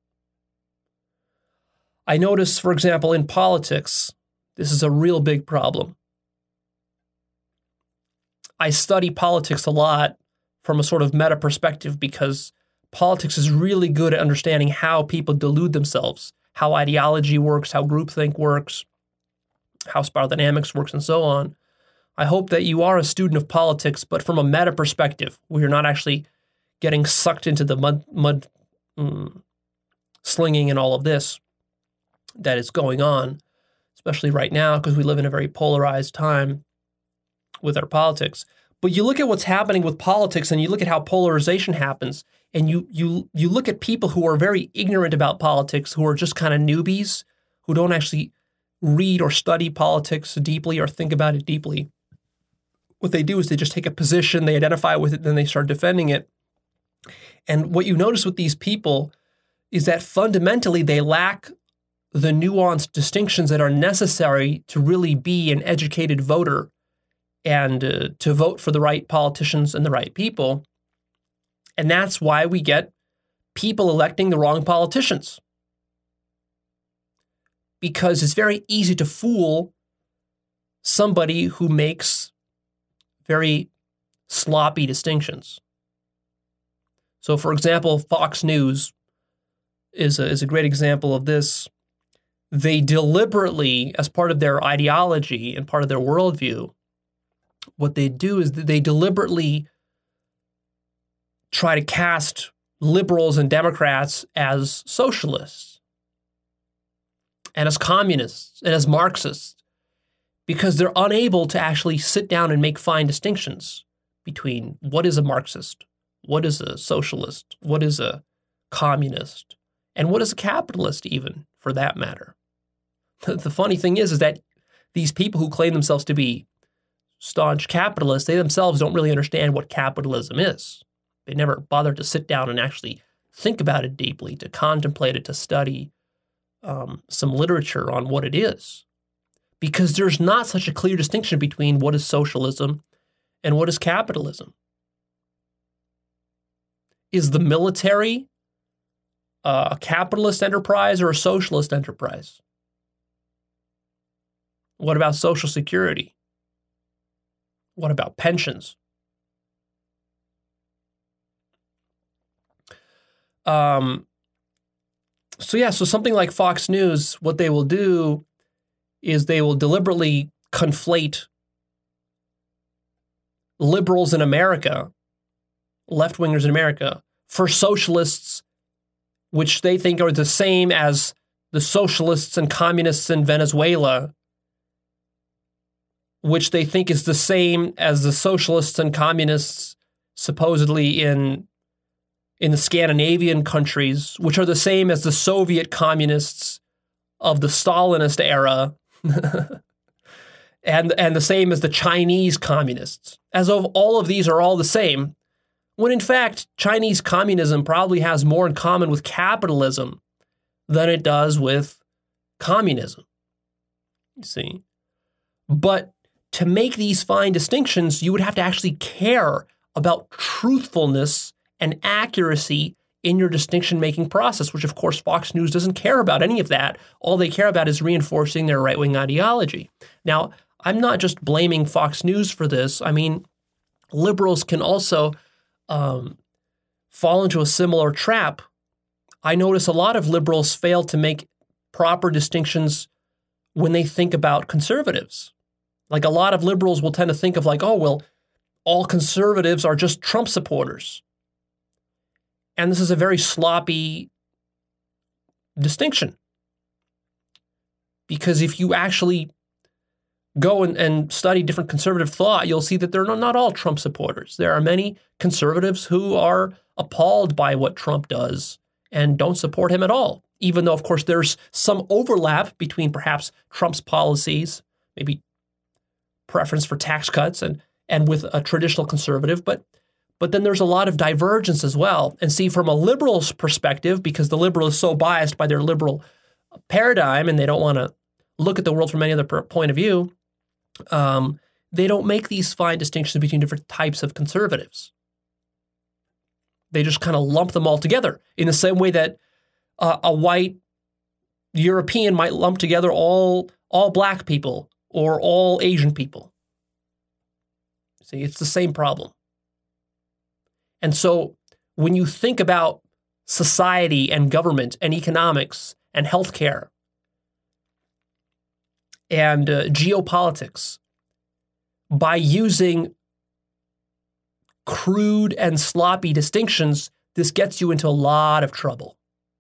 I notice, for example, in politics, this is a real big problem. I study politics a lot from a sort of meta perspective because politics is really good at understanding how people delude themselves, how ideology works, how groupthink works, how spiral dynamics works, and so on. I hope that you are a student of politics, but from a meta perspective, where you're not actually getting sucked into the mud, mud mm, slinging and all of this that is going on, especially right now, because we live in a very polarized time with our politics. But you look at what's happening with politics and you look at how polarization happens, and you you you look at people who are very ignorant about politics, who are just kind of newbies, who don't actually read or study politics deeply or think about it deeply. What they do is they just take a position, they identify with it, then they start defending it. And what you notice with these people is that fundamentally they lack the nuanced distinctions that are necessary to really be an educated voter and uh, to vote for the right politicians and the right people. And that's why we get people electing the wrong politicians. Because it's very easy to fool somebody who makes very sloppy distinctions. So, for example, Fox News is a, is a great example of this. They deliberately, as part of their ideology and part of their worldview, what they do is that they deliberately try to cast liberals and Democrats as socialists and as communists and as Marxists because they're unable to actually sit down and make fine distinctions between what is a Marxist, what is a socialist, what is a communist, and what is a capitalist even, for that matter. The funny thing is, is that these people who claim themselves to be staunch capitalists, they themselves don't really understand what capitalism is. They never bothered to sit down and actually think about it deeply, to contemplate it, to study um, some literature on what it is. Because there's not such a clear distinction between what is socialism and what is capitalism. Is the military a capitalist enterprise or a socialist enterprise? What about Social Security? What about pensions? Um, so yeah, so something like Fox News, what they will do is they will deliberately conflate liberals in America, left-wingers in America, for socialists, which they think are the same as the socialists and communists in Venezuela, which they think is the same as the socialists and communists supposedly in, in the Scandinavian countries, which are the same as the Soviet communists of the Stalinist era, and, and the same as the Chinese communists, as though all of these are all the same, when in fact, Chinese communism probably has more in common with capitalism than it does with communism. You see? But to make these fine distinctions, you would have to actually care about truthfulness and accuracy in your distinction-making process, which of course Fox News doesn't care about any of that. All they care about is reinforcing their right-wing ideology. Now, I'm not just blaming Fox News for this. I mean, liberals can also um, fall into a similar trap. I notice a lot of liberals fail to make proper distinctions when they think about conservatives. Like a lot of liberals will tend to think of like, oh, well, all conservatives are just Trump supporters. And this is a very sloppy distinction. Because if you actually go and, and study different conservative thought, you'll see that they're not all Trump supporters. There are many conservatives who are appalled by what Trump does and don't support him at all, even though, of course, there's some overlap between perhaps Trump's policies, maybe preference for tax cuts, and, and with a traditional conservative, but But then there's a lot of divergence as well. And see, from a liberal's perspective, because the liberal is so biased by their liberal paradigm and they don't want to look at the world from any other point of view, um, they don't make these fine distinctions between different types of conservatives. They just kind of lump them all together in the same way that uh, a white European might lump together all, all black people or all Asian people. See, it's the same problem. And so when you think about society and government and economics and healthcare and uh, geopolitics, by using crude and sloppy distinctions, this gets you into a lot of trouble.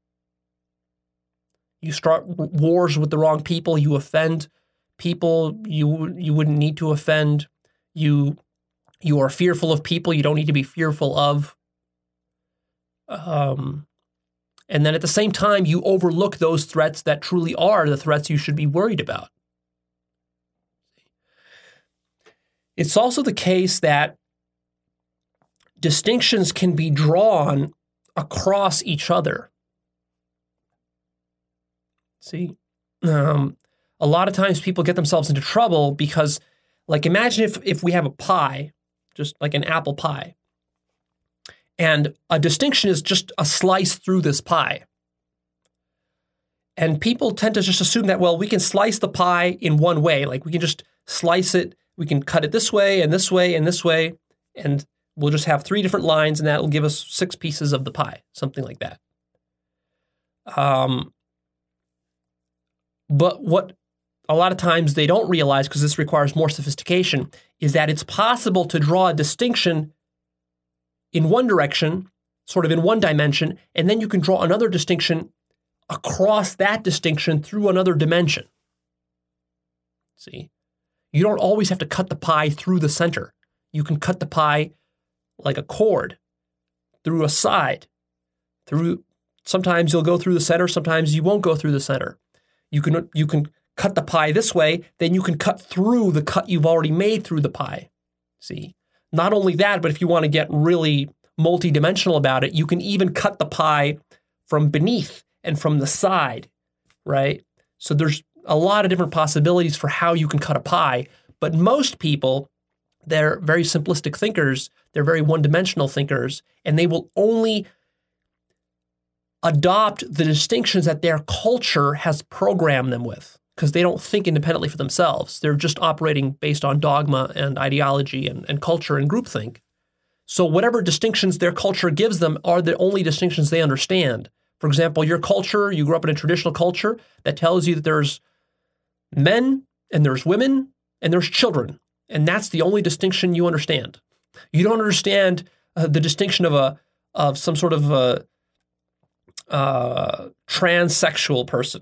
You start wars with the wrong people, you offend people you you wouldn't need to offend, you You are fearful of people you don't need to be fearful of. Um, and then at the same time, you overlook those threats that truly are the threats you should be worried about. It's also the case that distinctions can be drawn across each other. See, um, a lot of times people get themselves into trouble because, like, imagine if if we have a pie, just like an apple pie. And a distinction is just a slice through this pie. And people tend to just assume that, well, we can slice the pie in one way. Like we can just slice it, we can cut it this way and this way and this way, and we'll just have three different lines and that'll give us six pieces of the pie, something like that. Um, but what a lot of times they don't realize, because this requires more sophistication, is that it's possible to draw a distinction in one direction, sort of in one dimension, and then you can draw another distinction across that distinction through another dimension. See? You don't always have to cut the pie through the center. You can cut the pie like a cord through a side. Through sometimes you'll go through the center, sometimes you won't go through the center. You can you can cut the pie this way, then you can cut through the cut you've already made through the pie. See? Not only that, but if you want to get really multidimensional about it, you can even cut the pie from beneath and from the side, right? So there's a lot of different possibilities for how you can cut a pie, but most people, they're very simplistic thinkers, they're very one-dimensional thinkers, and they will only adopt the distinctions that their culture has programmed them with, because they don't think independently for themselves. They're just operating based on dogma and ideology and, and culture and groupthink. So whatever distinctions their culture gives them are the only distinctions they understand. For example, your culture, you grew up in a traditional culture that tells you that there's men and there's women and there's children. And that's the only distinction you understand. You don't understand uh, the distinction of a of some sort of a, uh, transsexual person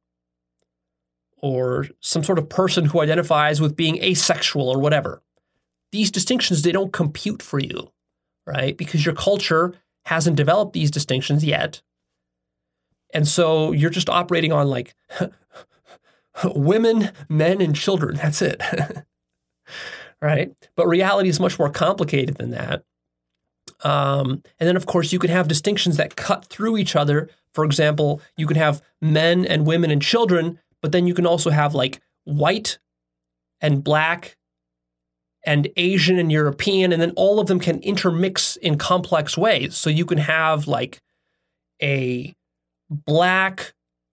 or some sort of person who identifies with being asexual or whatever. These distinctions, they don't compute for you, right? Because your culture hasn't developed these distinctions yet. And so you're just operating on like women, men, and children. That's it. Right? But reality is much more complicated than that. Um, and then, of course, you can have distinctions that cut through each other. For example, you can have men and women and children, but then you can also have like white and black and Asian and European, and then all of them can intermix in complex ways. So you can have like a black,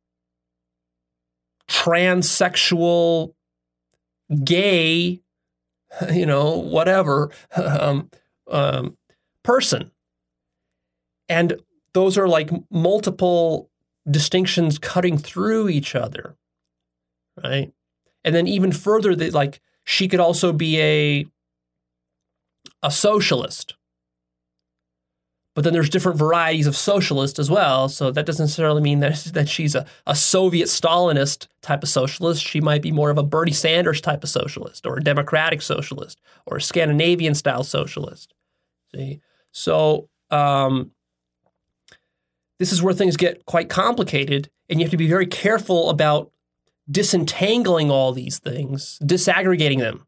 transsexual, gay, you know, whatever, um, um, person. And those are like multiple distinctions cutting through each other, right? And then even further, that like she could also be a, a socialist. But then there's different varieties of socialist as well. So that doesn't necessarily mean that, that she's a, a Soviet Stalinist type of socialist. She might be more of a Bernie Sanders type of socialist or a democratic socialist or a Scandinavian style socialist. See? So um, this is where things get quite complicated, and you have to be very careful about disentangling all these things, disaggregating them.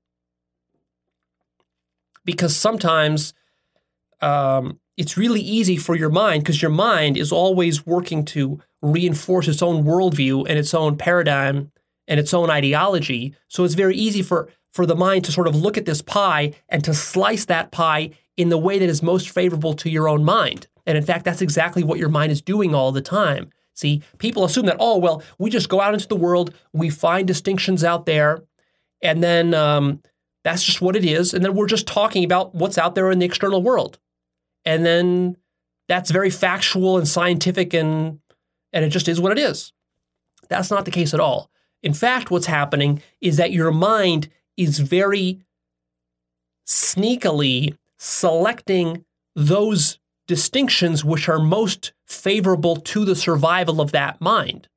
Because sometimes um, it's really easy for your mind, because your mind is always working to reinforce its own worldview and its own paradigm and its own ideology. So it's very easy for, for the mind to sort of look at this pie and to slice that pie in the way that is most favorable to your own mind. And in fact, that's exactly what your mind is doing all the time. See, people assume that, oh, well, we just go out into the world, we find distinctions out there, and then um, that's just what it is. And then we're just talking about what's out there in the external world. And then that's very factual and scientific, and and it just is what it is. That's not the case at all. In fact, what's happening is that your mind is very sneakily selecting those distinctions which are most favorable to the survival of that mind.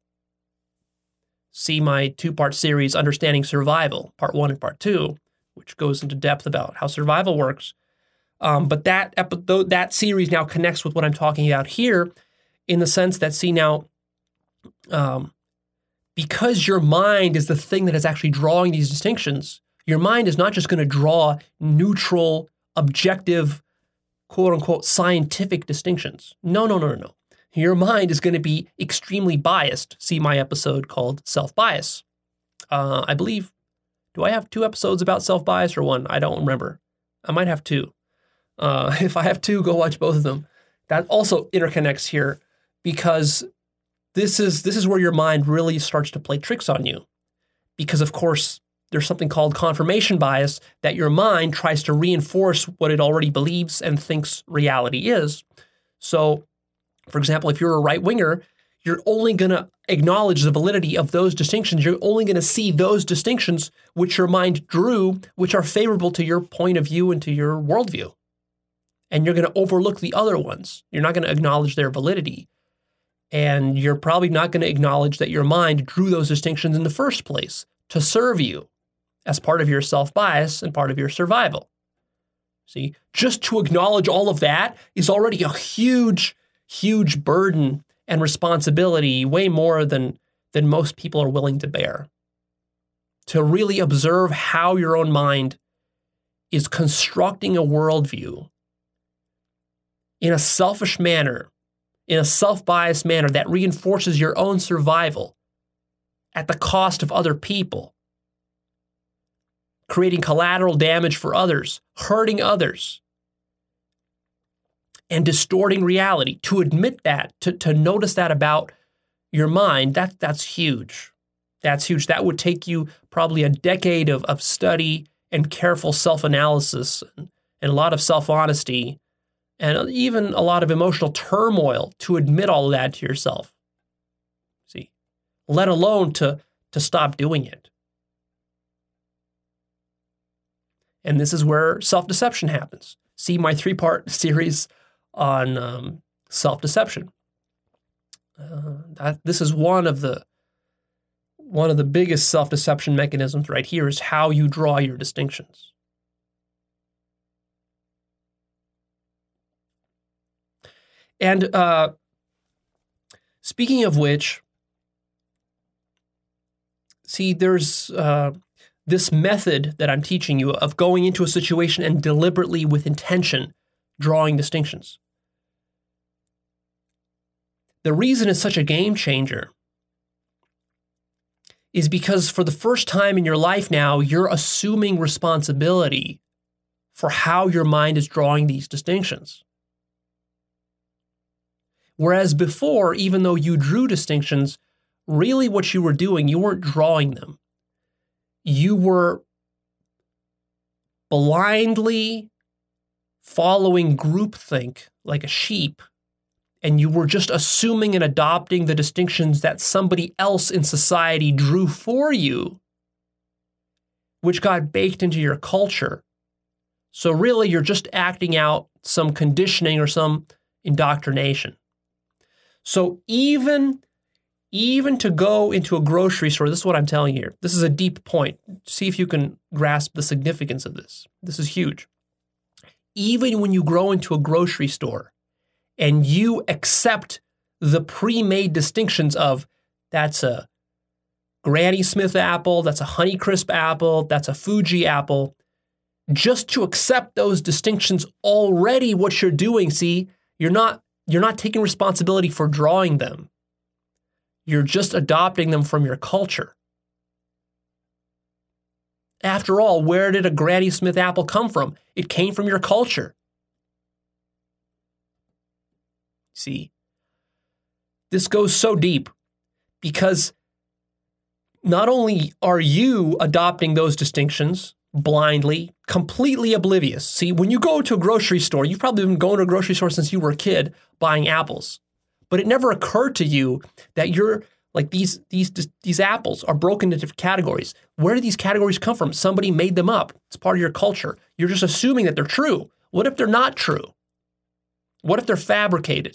See my two-part series, Understanding Survival, part one and part two, which goes into depth about how survival works. Um, but that episode, that series now connects with what I'm talking about here, in the sense that, see now, um, because your mind is the thing that is actually drawing these distinctions, your mind is not just going to draw neutral, objective, quote-unquote, scientific distinctions. No, no, no, no, no. Your mind is going to be extremely biased. See my episode called Self-Bias. Uh, I believe, do I have two episodes about self-bias or one? I don't remember. I might have two. Uh, if I have two, go watch both of them. That also interconnects here, because this is this is where your mind really starts to play tricks on you. Because, of course, there's something called confirmation bias, that your mind tries to reinforce what it already believes and thinks reality is. So, for example, if you're a right-winger, you're only going to acknowledge the validity of those distinctions. You're only going to see those distinctions which your mind drew, which are favorable to your point of view and to your worldview. And you're going to overlook the other ones. You're not going to acknowledge their validity. And you're probably not going to acknowledge that your mind drew those distinctions in the first place to serve you as part of your self-bias and part of your survival. See, just to acknowledge all of that is already a huge, huge burden and responsibility, way more than, than most people are willing to bear. To really observe how your own mind is constructing a worldview in a selfish manner, in a self-biased manner that reinforces your own survival at the cost of other people, creating collateral damage for others, hurting others, and distorting reality. To admit that, to, to notice that about your mind, that, that's huge. That's huge. That would take you probably a decade of, of study and careful self-analysis and, and a lot of self-honesty, and even a lot of emotional turmoil to admit all of that to yourself. See, let alone to, to stop doing it. And this is where self-deception happens. See my three-part series on um, self-deception. Uh, that, this is one of the one of the biggest self-deception mechanisms right here is how you draw your distinctions. And uh, speaking of which, see, there's uh, this method that I'm teaching you of going into a situation and deliberately, with intention, drawing distinctions. The reason it's such a game changer is because for the first time in your life now, you're assuming responsibility for how your mind is drawing these distinctions. Whereas before, even though you drew distinctions, really what you were doing, you weren't drawing them. You were blindly following groupthink like a sheep, and you were just assuming and adopting the distinctions that somebody else in society drew for you, which got baked into your culture. So really, you're just acting out some conditioning or some indoctrination. So even, even to go into a grocery store, this is what I'm telling you here. This is a deep point. See if you can grasp the significance of this. This is huge. Even when you go into a grocery store and you accept the pre-made distinctions of that's a Granny Smith apple, that's a Honeycrisp apple, that's a Fuji apple, just to accept those distinctions already what you're doing, see, you're not You're not taking responsibility for drawing them. You're just adopting them from your culture. After all, where did a Granny Smith apple come from? It came from your culture. See, this goes so deep because not only are you adopting those distinctions blindly, completely oblivious. See, when you go to a grocery store, you've probably been going to a grocery store since you were a kid buying apples, but it never occurred to you that you're like these these these apples are broken into different categories. Where do these categories come from? Somebody made them up. It's part of your culture. You're just assuming that they're true. What if they're not true? What if they're fabricated?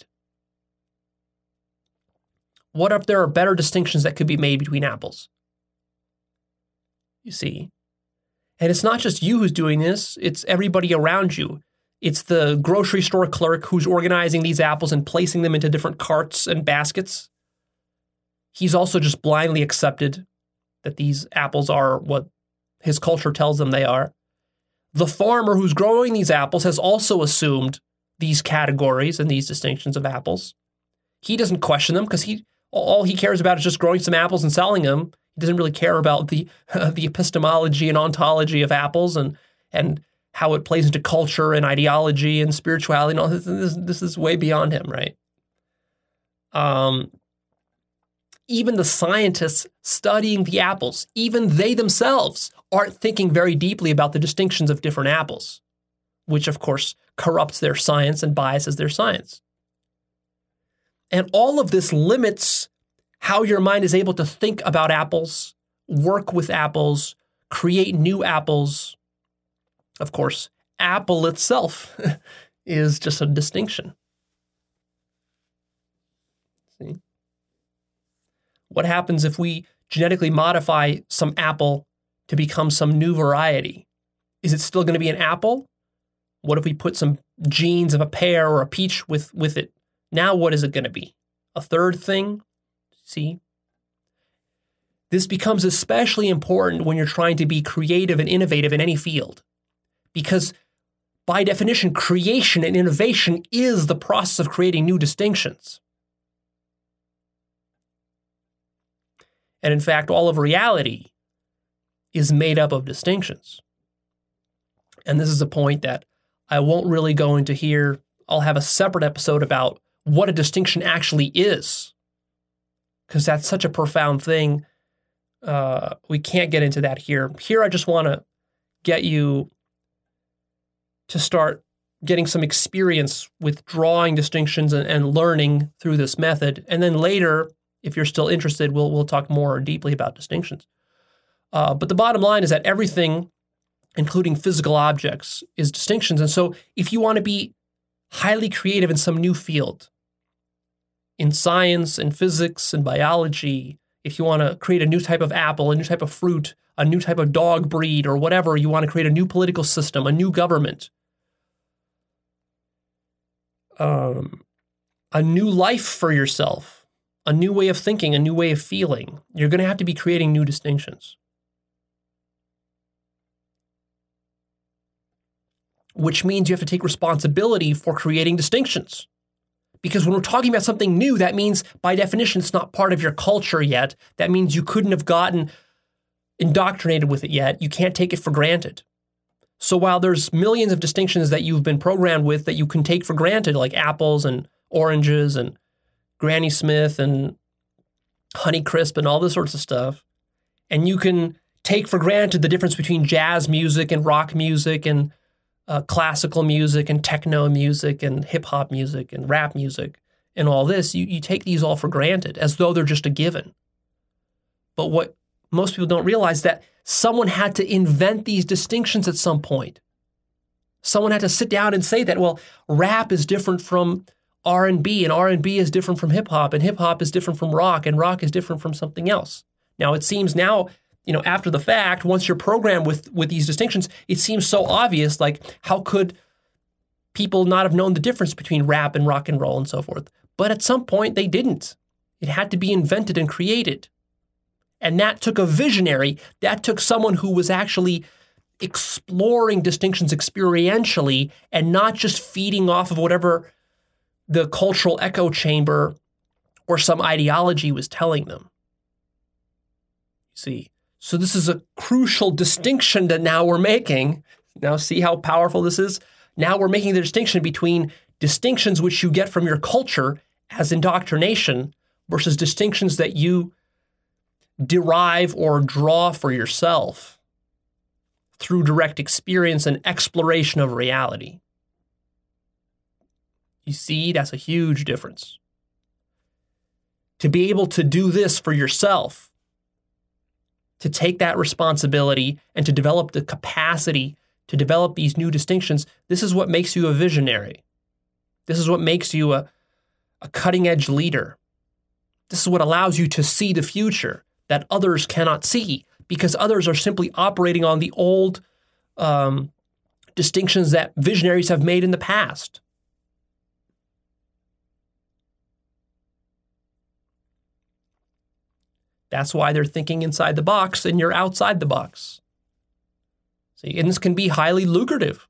What if there are better distinctions that could be made between apples? You see? And it's not just you who's doing this, it's everybody around you. It's the grocery store clerk who's organizing these apples and placing them into different carts and baskets. He's also just blindly accepted that these apples are what his culture tells them they are. The farmer who's growing these apples has also assumed these categories and these distinctions of apples. He doesn't question them because he all he cares about is just growing some apples and selling them. He doesn't really care about the uh, the epistemology and ontology of apples and and how it plays into culture and ideology and spirituality and all this. This, this is way beyond him, right? Um, even the scientists studying the apples, even they themselves aren't thinking very deeply about the distinctions of different apples, which of course corrupts their science and biases their science. And all of this limits how your mind is able to think about apples, work with apples, create new apples. Of course, apple itself is just a distinction. See? What happens if we genetically modify some apple to become some new variety? Is it still going to be an apple? What if we put some genes of a pear or a peach with, with it? Now what is it going to be? A third thing? See? This becomes especially important when you're trying to be creative and innovative in any field. Because by definition, creation and innovation is the process of creating new distinctions. And in fact, all of reality is made up of distinctions. And this is a point that I won't really go into here. I'll have a separate episode about what a distinction actually is, because that's such a profound thing. Uh, we can't get into that here. Here, I just want to get you to start getting some experience with drawing distinctions and, and learning through this method. And then later, if you're still interested, we'll we'll talk more deeply about distinctions. Uh, but the bottom line is that everything, including physical objects, is distinctions. And so if you want to be highly creative in some new field, in science and physics and biology, if you want to create a new type of apple, a new type of fruit, a new type of dog breed, or whatever, you want to create a new political system, a new government, um, a new life for yourself, a new way of thinking, a new way of feeling, you're going to have to be creating new distinctions. Which means you have to take responsibility for creating distinctions. Because when we're talking about something new, that means, by definition, it's not part of your culture yet. That means you couldn't have gotten indoctrinated with it yet. You can't take it for granted. So while there's millions of distinctions that you've been programmed with that you can take for granted, like apples and oranges and Granny Smith and Honeycrisp and all this sorts of stuff, and you can take for granted the difference between jazz music and rock music and Uh, classical music and techno music and hip-hop music and rap music and all this, you, you take these all for granted as though they're just a given. But what most people don't realize, that someone had to invent these distinctions at some point. Someone had to sit down and say that, well, rap is different from R and B, and R and B is different from hip-hop, and hip-hop is different from rock, and rock is different from something else. Now, it seems now, you know, after the fact, once you're programmed with, with these distinctions, it seems so obvious, like, how could people not have known the difference between rap and rock and roll and so forth? But at some point, they didn't. It had to be invented and created. And that took a visionary. That took someone who was actually exploring distinctions experientially and not just feeding off of whatever the cultural echo chamber or some ideology was telling them. See? So this is a crucial distinction that now we're making. Now see how powerful this is? Now we're making the distinction between distinctions which you get from your culture as indoctrination versus distinctions that you derive or draw for yourself through direct experience and exploration of reality. You see, that's a huge difference. To be able to do this for yourself, to take that responsibility and to develop the capacity to develop these new distinctions, this is what makes you a visionary. This is what makes you a, a cutting-edge leader. This is what allows you to see the future that others cannot see, because others are simply operating on the old um, distinctions that visionaries have made in the past. That's why they're thinking inside the box and you're outside the box. See, and this can be highly lucrative.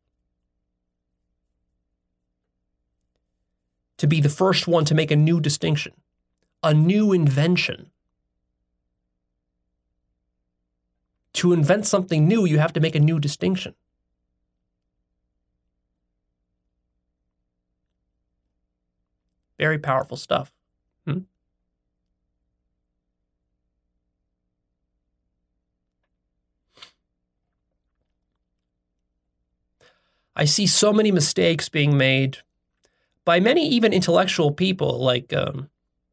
To be the first one to make a new distinction, a new invention. To invent something new, you have to make a new distinction. Very powerful stuff. Hmm? I see so many mistakes being made by many even intellectual people, like um,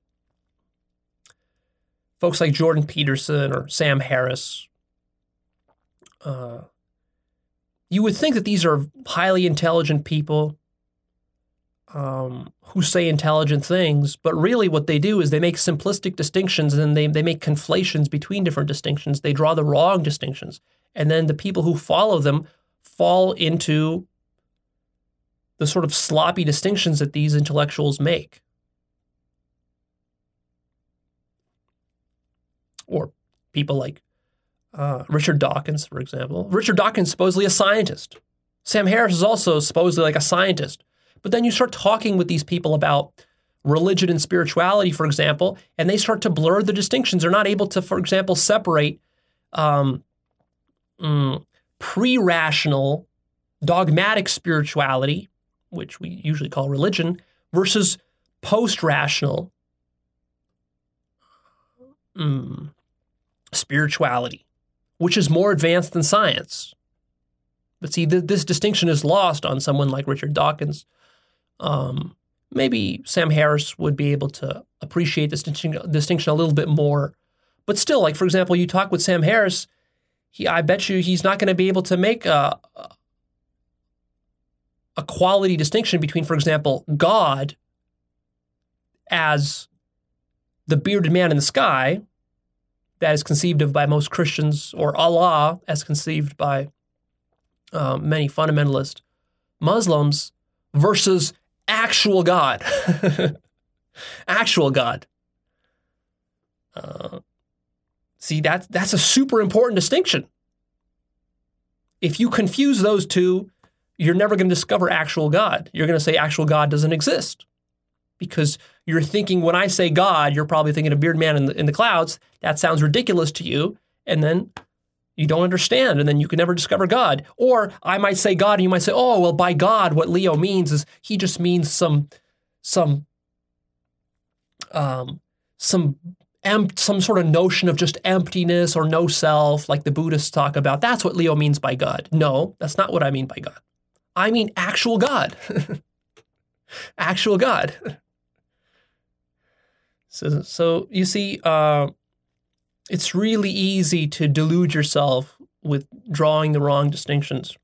folks like Jordan Peterson or Sam Harris. Uh, you would think that these are highly intelligent people um, who say intelligent things, but really what they do is they make simplistic distinctions, and then they, they make conflations between different distinctions. They draw the wrong distinctions. And then the people who follow them fall into the sort of sloppy distinctions that these intellectuals make. Or people like uh, Richard Dawkins, for example. Richard Dawkins is supposedly a scientist. Sam Harris is also supposedly like a scientist. But then you start talking with these people about religion and spirituality, for example, and they start to blur the distinctions. They're not able to, for example, separate um, mm, pre-rational, dogmatic spirituality, which we usually call religion, versus post-rational mm, spirituality, which is more advanced than science. But see, th- this distinction is lost on someone like Richard Dawkins, um, Maybe Sam Harris would be able to appreciate this distinction, distinction a little bit more. But still, like, for example, you talk with Sam Harris, he, I bet you he's not going to be able to make a, a quality distinction between, for example, God as the bearded man in the sky that is conceived of by most Christians, or Allah as conceived by um, many fundamentalist Muslims, versus actual God. Actual God. Uh, see, that, that's a super important distinction. If you confuse those two, you're never going to discover actual God. You're going to say actual God doesn't exist. Because you're thinking, when I say God, you're probably thinking a bearded man in the, in the clouds. That sounds ridiculous to you. And then you don't understand. And then you can never discover God. Or I might say God, and you might say, oh, well, by God, what Leo means is he just means some, some, um, some, em- some sort of notion of just emptiness or no self, like the Buddhists talk about. That's what Leo means by God. No, that's not what I mean by God. I mean actual God. Actual God. So, so you see, uh, it's really easy to delude yourself with drawing the wrong distinctions.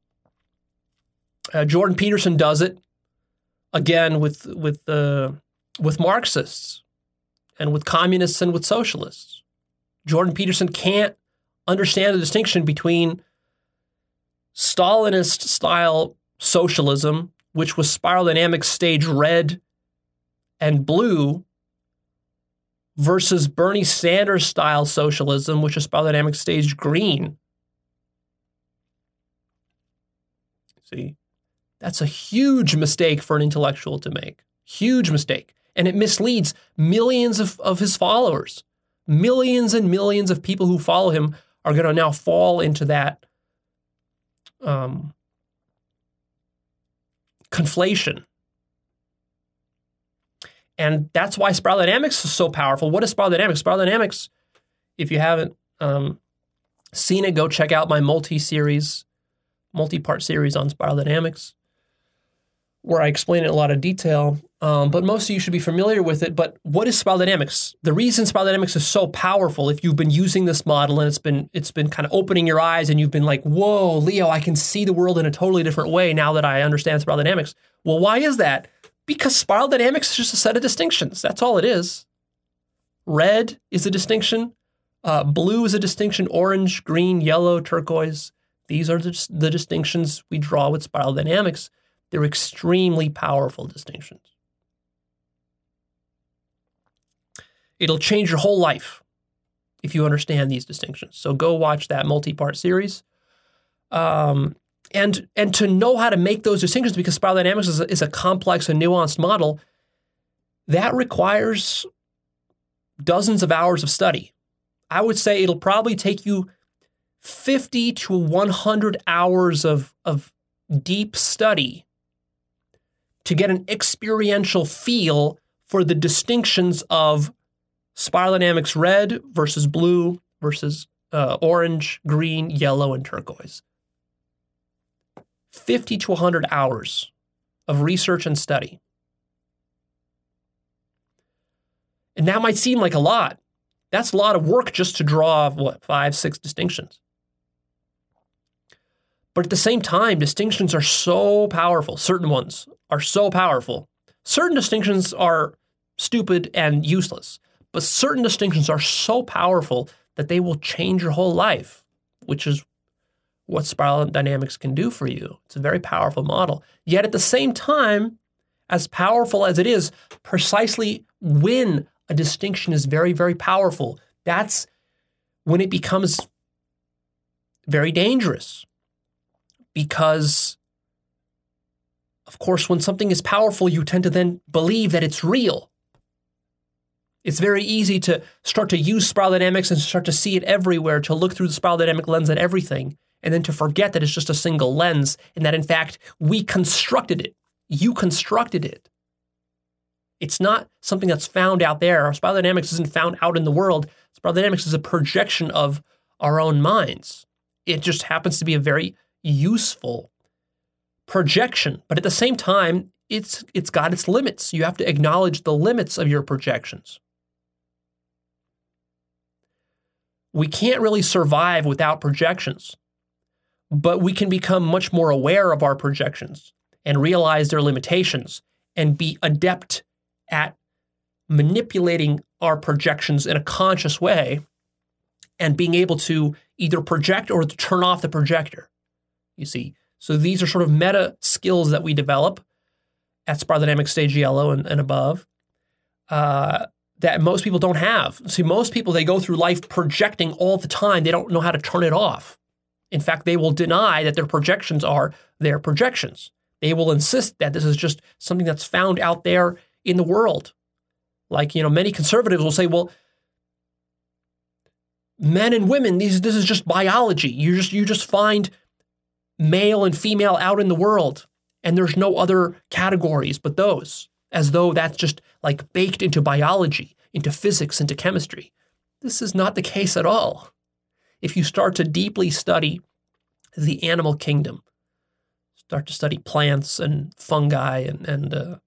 Uh, Jordan Peterson does it again with with uh, with Marxists and with communists and with socialists. Jordan Peterson can't understand the distinction between Stalinist-style socialism, which was spiral dynamics stage red and blue, versus Bernie Sanders-style socialism, which is spiral dynamics stage green. See, that's a huge mistake for an intellectual to make. Huge mistake. And it misleads millions of, of his followers. Millions and millions of people who follow him are going to now fall into that um, conflation. And that's why spiral dynamics is so powerful. What is spiral dynamics? Spiral dynamics, if you haven't um, seen it, go check out my multi-series, multi-part series on spiral dynamics, where I explain it in a lot of detail. Um, but most of you should be familiar with it. But what is spiral dynamics? The reason spiral dynamics is so powerful, if you've been using this model and it's been it's been kind of opening your eyes and you've been like, whoa, Leo, I can see the world in a totally different way now that I understand spiral dynamics. Well, why is that? Because spiral dynamics is just a set of distinctions. That's all it is. Red is a distinction. Uh, blue is a distinction. Orange, green, yellow, turquoise. These are the, the distinctions we draw with spiral dynamics. They're extremely powerful distinctions. It'll change your whole life if you understand these distinctions. So go watch that multi-part series. Um, and, and to know how to make those distinctions, because spiral dynamics is a, is a complex and nuanced model, that requires dozens of hours of study. I would say it'll probably take you fifty to one hundred hours of, of deep study to get an experiential feel for the distinctions of spiral dynamics red versus blue versus uh, orange, green, yellow, and turquoise. fifty to one hundred hours of research and study. And that might seem like a lot. That's a lot of work just to draw, what, five, six distinctions. But at the same time, distinctions are so powerful. Certain ones are so powerful. Certain distinctions are stupid and useless. But certain distinctions are so powerful that they will change your whole life, which is what spiral dynamics can do for you. It's a very powerful model. Yet at the same time, as powerful as it is, precisely when a distinction is very, very powerful, that's when it becomes very dangerous. Because, of course, when something is powerful, you tend to then believe that it's real. It's very easy to start to use spiral dynamics and start to see it everywhere, to look through the spiral dynamic lens at everything, and then to forget that it's just a single lens and that, in fact, we constructed it. You constructed it. It's not something that's found out there. Spiral dynamics isn't found out in the world. Spiral dynamics is a projection of our own minds. It just happens to be a very useful projection. But at the same time, it's it's got its limits. You have to acknowledge the limits of your projections. We can't really survive without projections, but we can become much more aware of our projections and realize their limitations and be adept at manipulating our projections in a conscious way and being able to either project or to turn off the projector, you see. So these are sort of meta skills that we develop at Spiral Dynamics Stage Yellow and, and above uh, that most people don't have. See, most people, they go through life projecting all the time. They don't know how to turn it off. In fact, they will deny that their projections are their projections. They will insist that this is just something that's found out there in the world. Like, you know, many conservatives will say, well, men and women, these this is just biology. You just you just find male and female out in the world, and there's no other categories but those, as though that's just like baked into biology, into physics, into chemistry. This is not the case at all. If you start to deeply study the animal kingdom, start to study plants and fungi and, and uh,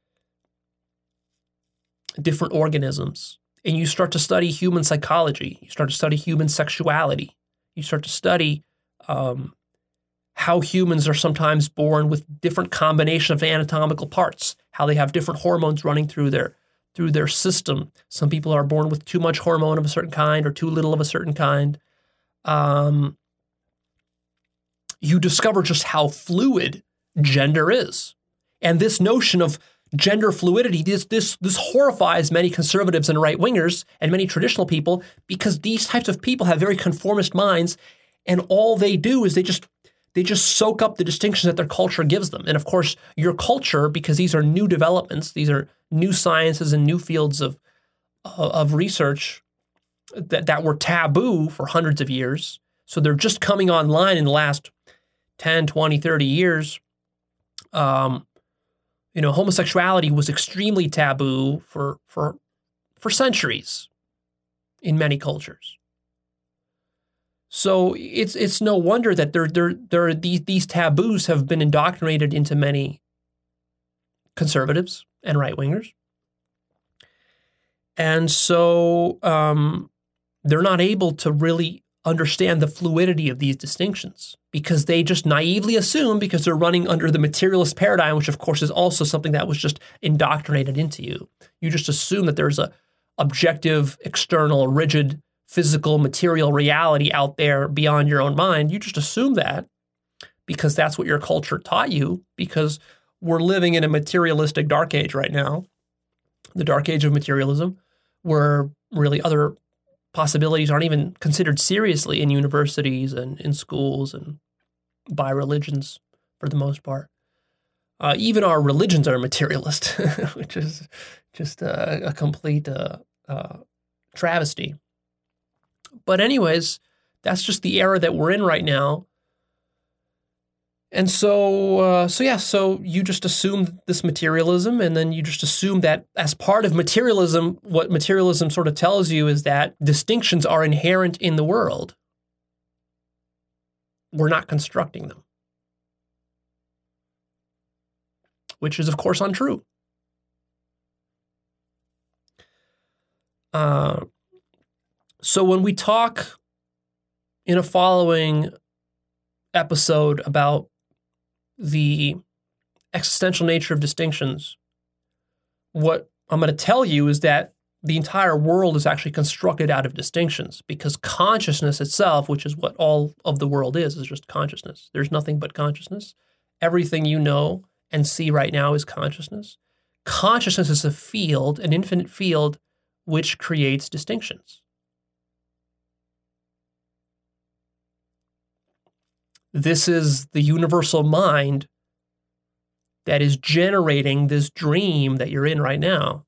different organisms, and you start to study human psychology, you start to study human sexuality, you start to study um, how humans are sometimes born with different combination of anatomical parts, how they have different hormones running through their through their system. Some people are born with too much hormone of a certain kind or too little of a certain kind. Um, you discover just how fluid gender is. And this notion of gender fluidity, this, this, this horrifies many conservatives and right-wingers and many traditional people, because these types of people have very conformist minds, and all they do is they just they just soak up the distinctions that their culture gives them. And of course, your culture, because these are new developments, these are new sciences and new fields of of research that, that were taboo for hundreds of years. So they're just coming online in the last ten, twenty, thirty years. Um, you know, homosexuality was extremely taboo for for for centuries in many cultures. So it's it's no wonder that there there there these these taboos have been indoctrinated into many conservatives and right wingers, and so um, they're not able to really understand the fluidity of these distinctions, because they just naively assume, because they're running under the materialist paradigm, which of course is also something that was just indoctrinated into you. You just assume that there's a objective, external, rigid, physical, material reality out there beyond your own mind. You just assume that because that's what your culture taught you, because we're living in a materialistic dark age right now, the dark age of materialism, where really other possibilities aren't even considered seriously in universities and in schools and by religions for the most part. Uh, even our religions are materialist, which is just a, a complete uh, uh, travesty. But anyways, that's just the era that we're in right now. And so, uh, so yeah, so you just assume this materialism, and then you just assume that as part of materialism, what materialism sort of tells you is that distinctions are inherent in the world. We're not constructing them, which is, of course, untrue. Uh, so when we talk in a following episode about the existential nature of distinctions, what I'm going to tell you is that the entire world is actually constructed out of distinctions, because consciousness itself, which is what all of the world is, is just consciousness. There's nothing but consciousness. Everything you know and see right now is consciousness. Consciousness is a field, an infinite field, which creates distinctions. This is the universal mind that is generating this dream that you're in right now.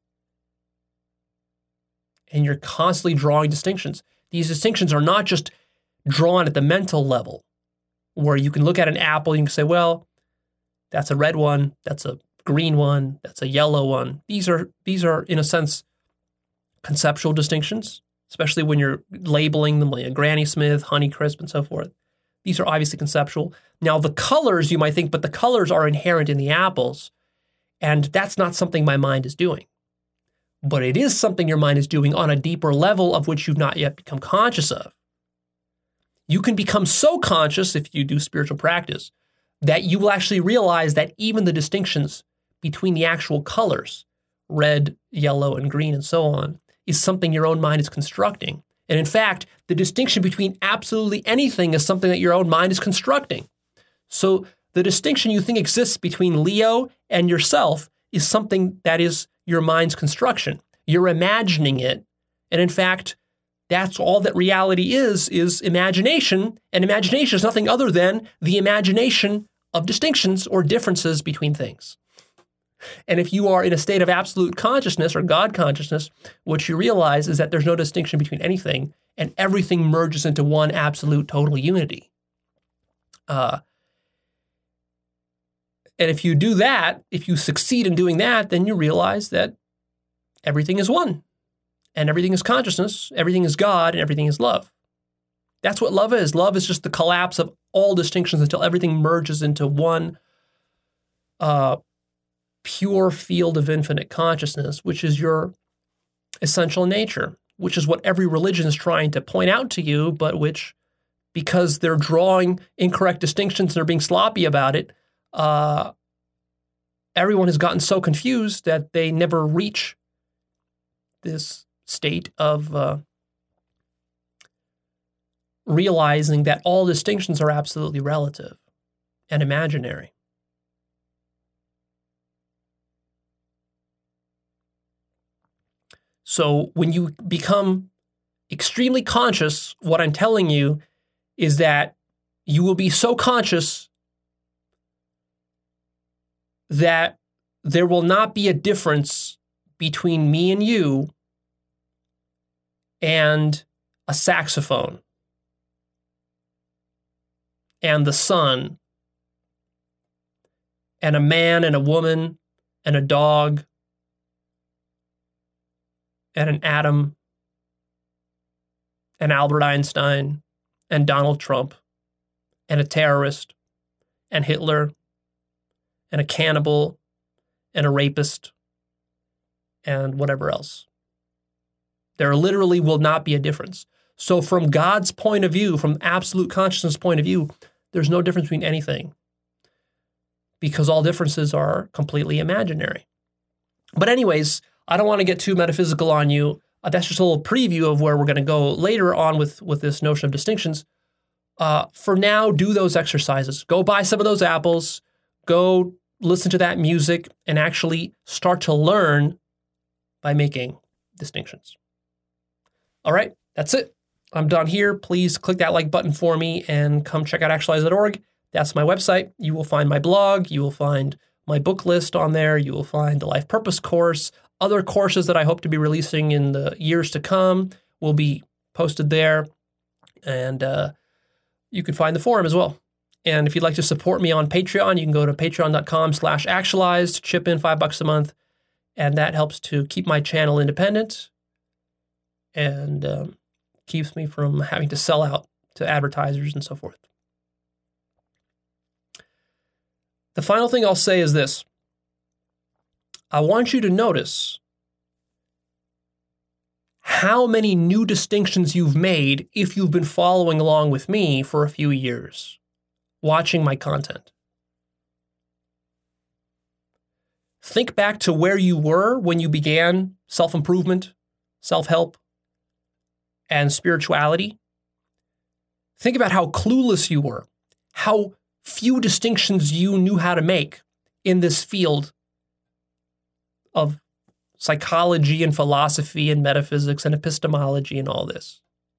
And you're constantly drawing distinctions. These distinctions are not just drawn at the mental level, where you can look at an apple and you can say, well, that's a red one, that's a green one, that's a yellow one. These are, these are in a sense, conceptual distinctions, especially when you're labeling them like Granny Smith, Honeycrisp, and so forth. These are obviously conceptual. Now, the colors, you might think, but the colors are inherent in the apples. And that's not something my mind is doing. But it is something your mind is doing on a deeper level of which you've not yet become conscious of. You can become so conscious if you do spiritual practice that you will actually realize that even the distinctions between the actual colors, red, yellow, and green, and so on, is something your own mind is constructing. And in fact, the distinction between absolutely anything is something that your own mind is constructing. So the distinction you think exists between Leo and yourself is something that is your mind's construction. You're imagining it. And in fact, that's all that reality is, is imagination. And imagination is nothing other than the imagination of distinctions or differences between things. And if you are in a state of absolute consciousness or God consciousness, what you realize is that there's no distinction between anything, and everything merges into one absolute total unity. Uh, and if you do that, if you succeed in doing that, then you realize that everything is one, and everything is consciousness, everything is God, and everything is love. That's what love is. Love is just the collapse of all distinctions until everything merges into one uh, pure field of infinite consciousness, which is your essential nature, which is what every religion is trying to point out to you, but which, because they're drawing incorrect distinctions and they're being sloppy about it, uh, everyone has gotten so confused that they never reach this state of uh, realizing that all distinctions are absolutely relative and imaginary. So when you become extremely conscious, what I'm telling you is that you will be so conscious that there will not be a difference between me and you and a saxophone and the sun and a man and a woman and a dog and an atom, and Albert Einstein, and Donald Trump, and a terrorist, and Hitler, and a cannibal, and a rapist, and whatever else. There literally will not be a difference. So from God's point of view, from absolute consciousness point of view, there's no difference between anything, because all differences are completely imaginary. But anyways, I don't want to get too metaphysical on you. Uh, that's just a little preview of where we're going to go later on with, with this notion of distinctions. Uh, for now, do those exercises. Go buy some of those apples. Go listen to that music and actually start to learn by making distinctions. All right, that's it. I'm done here. Please click that like button for me and come check out actualize dot org. That's my website. You will find my blog. You will find my book list on there. You will find the Life Purpose course. Other courses that I hope to be releasing in the years to come will be posted there. And uh, you can find the forum as well. And if you'd like to support me on Patreon, you can go to patreon.com slash actualized, chip in five bucks a month. And that helps to keep my channel independent and um, keeps me from having to sell out to advertisers and so forth. The final thing I'll say is this. I want you to notice how many new distinctions you've made if you've been following along with me for a few years, watching my content. Think back to where you were when you began self-improvement, self-help, and spirituality. Think about how clueless you were, how few distinctions you knew how to make in this field of psychology and philosophy and metaphysics and epistemology and all this.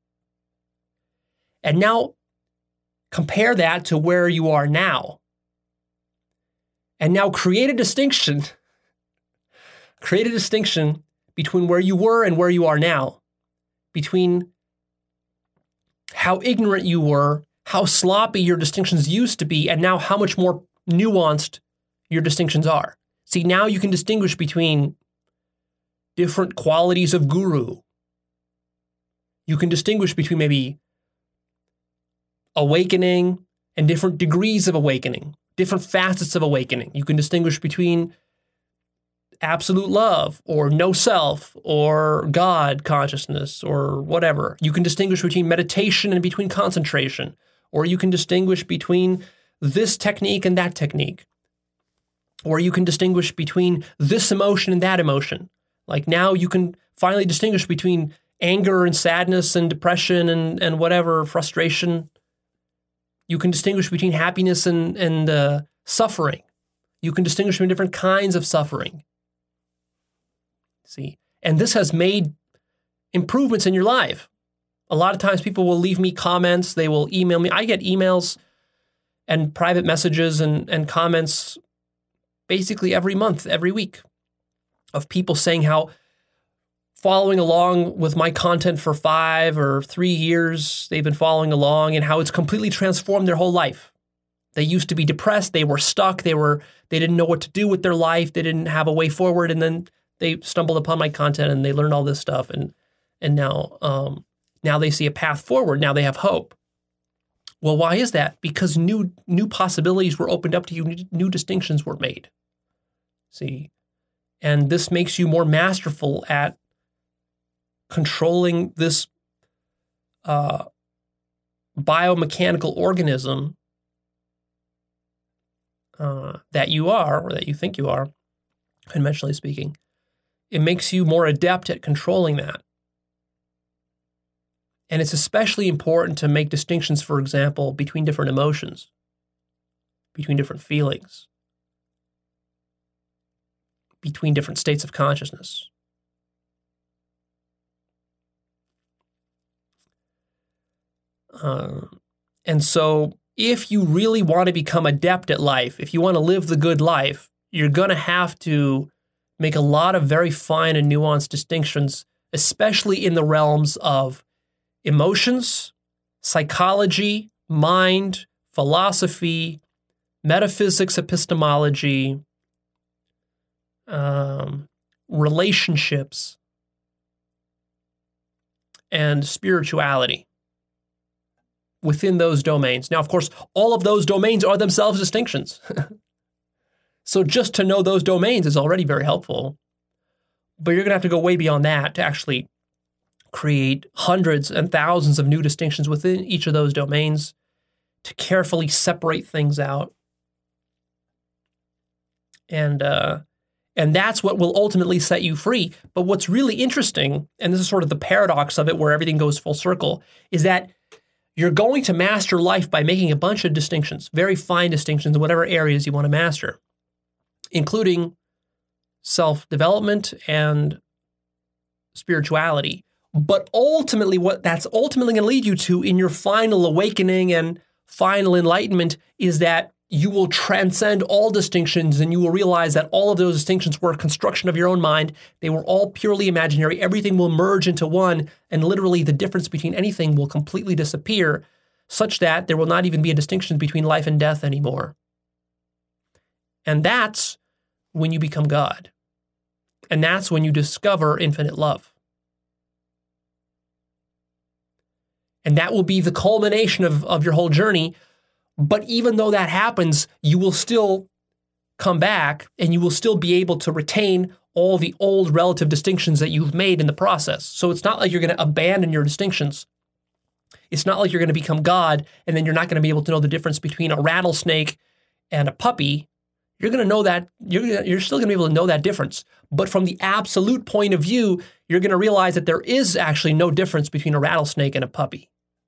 And now compare that to where you are now. And now create a distinction, create a distinction between where you were and where you are now, between how ignorant you were, how sloppy your distinctions used to be, and now how much more nuanced your distinctions are. See, now you can distinguish between different qualities of guru. You can distinguish between maybe awakening and different degrees of awakening, different facets of awakening. You can distinguish between absolute love or no self or God consciousness or whatever. You can distinguish between meditation and between concentration, or you can distinguish between this technique and that technique, or you can distinguish between this emotion and that emotion. Like now you can finally distinguish between anger and sadness and depression and, and whatever, frustration. You can distinguish between happiness and, and uh, suffering. You can distinguish between different kinds of suffering. See, and this has made improvements in your life. A lot of times people will leave me comments. They will email me. I get emails and private messages and, and comments basically every month, every week, of people saying how following along with my content for five or three years, they've been following along, and how it's completely transformed their whole life. They used to be depressed. They were stuck. They were, they didn't know what to do with their life. They didn't have a way forward. And then they stumbled upon my content and they learned all this stuff. And, and now, um, now they see a path forward. Now they have hope. Well, why is that? Because new, new possibilities were opened up to you. New, new distinctions were made. See, and this makes you more masterful at controlling this uh, biomechanical organism uh, that you are, or that you think you are, conventionally speaking. It makes you more adept at controlling that. And it's especially important to make distinctions, for example, between different emotions, between different feelings, between different states of consciousness. Uh, and so if you really want to become adept at life, if you want to live the good life, you're going to have to make a lot of very fine and nuanced distinctions, especially in the realms of emotions, psychology, mind, philosophy, metaphysics, epistemology, um, relationships, and spirituality within those domains. Now, of course, all of those domains are themselves distinctions. So just to know those domains is already very helpful. But you're going to have to go way beyond that to actually create hundreds and thousands of new distinctions within each of those domains, to carefully separate things out. And uh, and that's what will ultimately set you free. But what's really interesting, and this is sort of the paradox of it where everything goes full circle, is that you're going to master life by making a bunch of distinctions, very fine distinctions in whatever areas you want to master, including self-development and spirituality. But ultimately, what that's ultimately going to lead you to in your final awakening and final enlightenment is that you will transcend all distinctions, and you will realize that all of those distinctions were a construction of your own mind. They were all purely imaginary. Everything will merge into one, and literally the difference between anything will completely disappear, such that there will not even be a distinction between life and death anymore. And that's when you become God. And that's when you discover infinite love. And that will be the culmination of, of your whole journey. But even though that happens, you will still come back and you will still be able to retain all the old relative distinctions that you've made in the process. So it's not like you're going to abandon your distinctions. It's not like you're going to become God and then you're not going to be able to know the difference between a rattlesnake and a puppy. You're going to know that, you're, you're still going to be able to know that difference. But from the absolute point of view, you're going to realize that there is actually no difference between a rattlesnake and a puppy.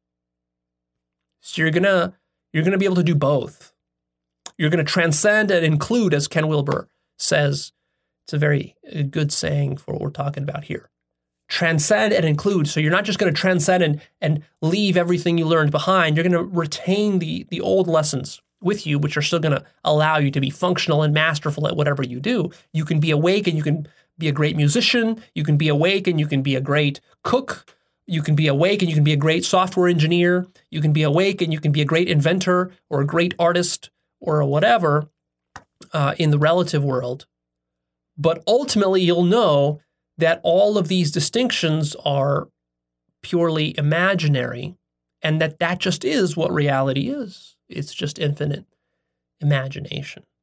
So you're going to You're going to be able to do both. You're going to transcend and include, as Ken Wilber says. It's a very good saying for what we're talking about here. Transcend and include. So you're not just going to transcend and, and leave everything you learned behind. You're going to retain the, the old lessons with you, which are still going to allow you to be functional and masterful at whatever you do. You can be awake and you can be a great musician. You can be awake and you can be a great cook. You can be awake and you can be a great software engineer. You can be awake and you can be a great inventor or a great artist or whatever uh, in the relative world. But ultimately, you'll know that all of these distinctions are purely imaginary and that that just is what reality is. It's just infinite imagination.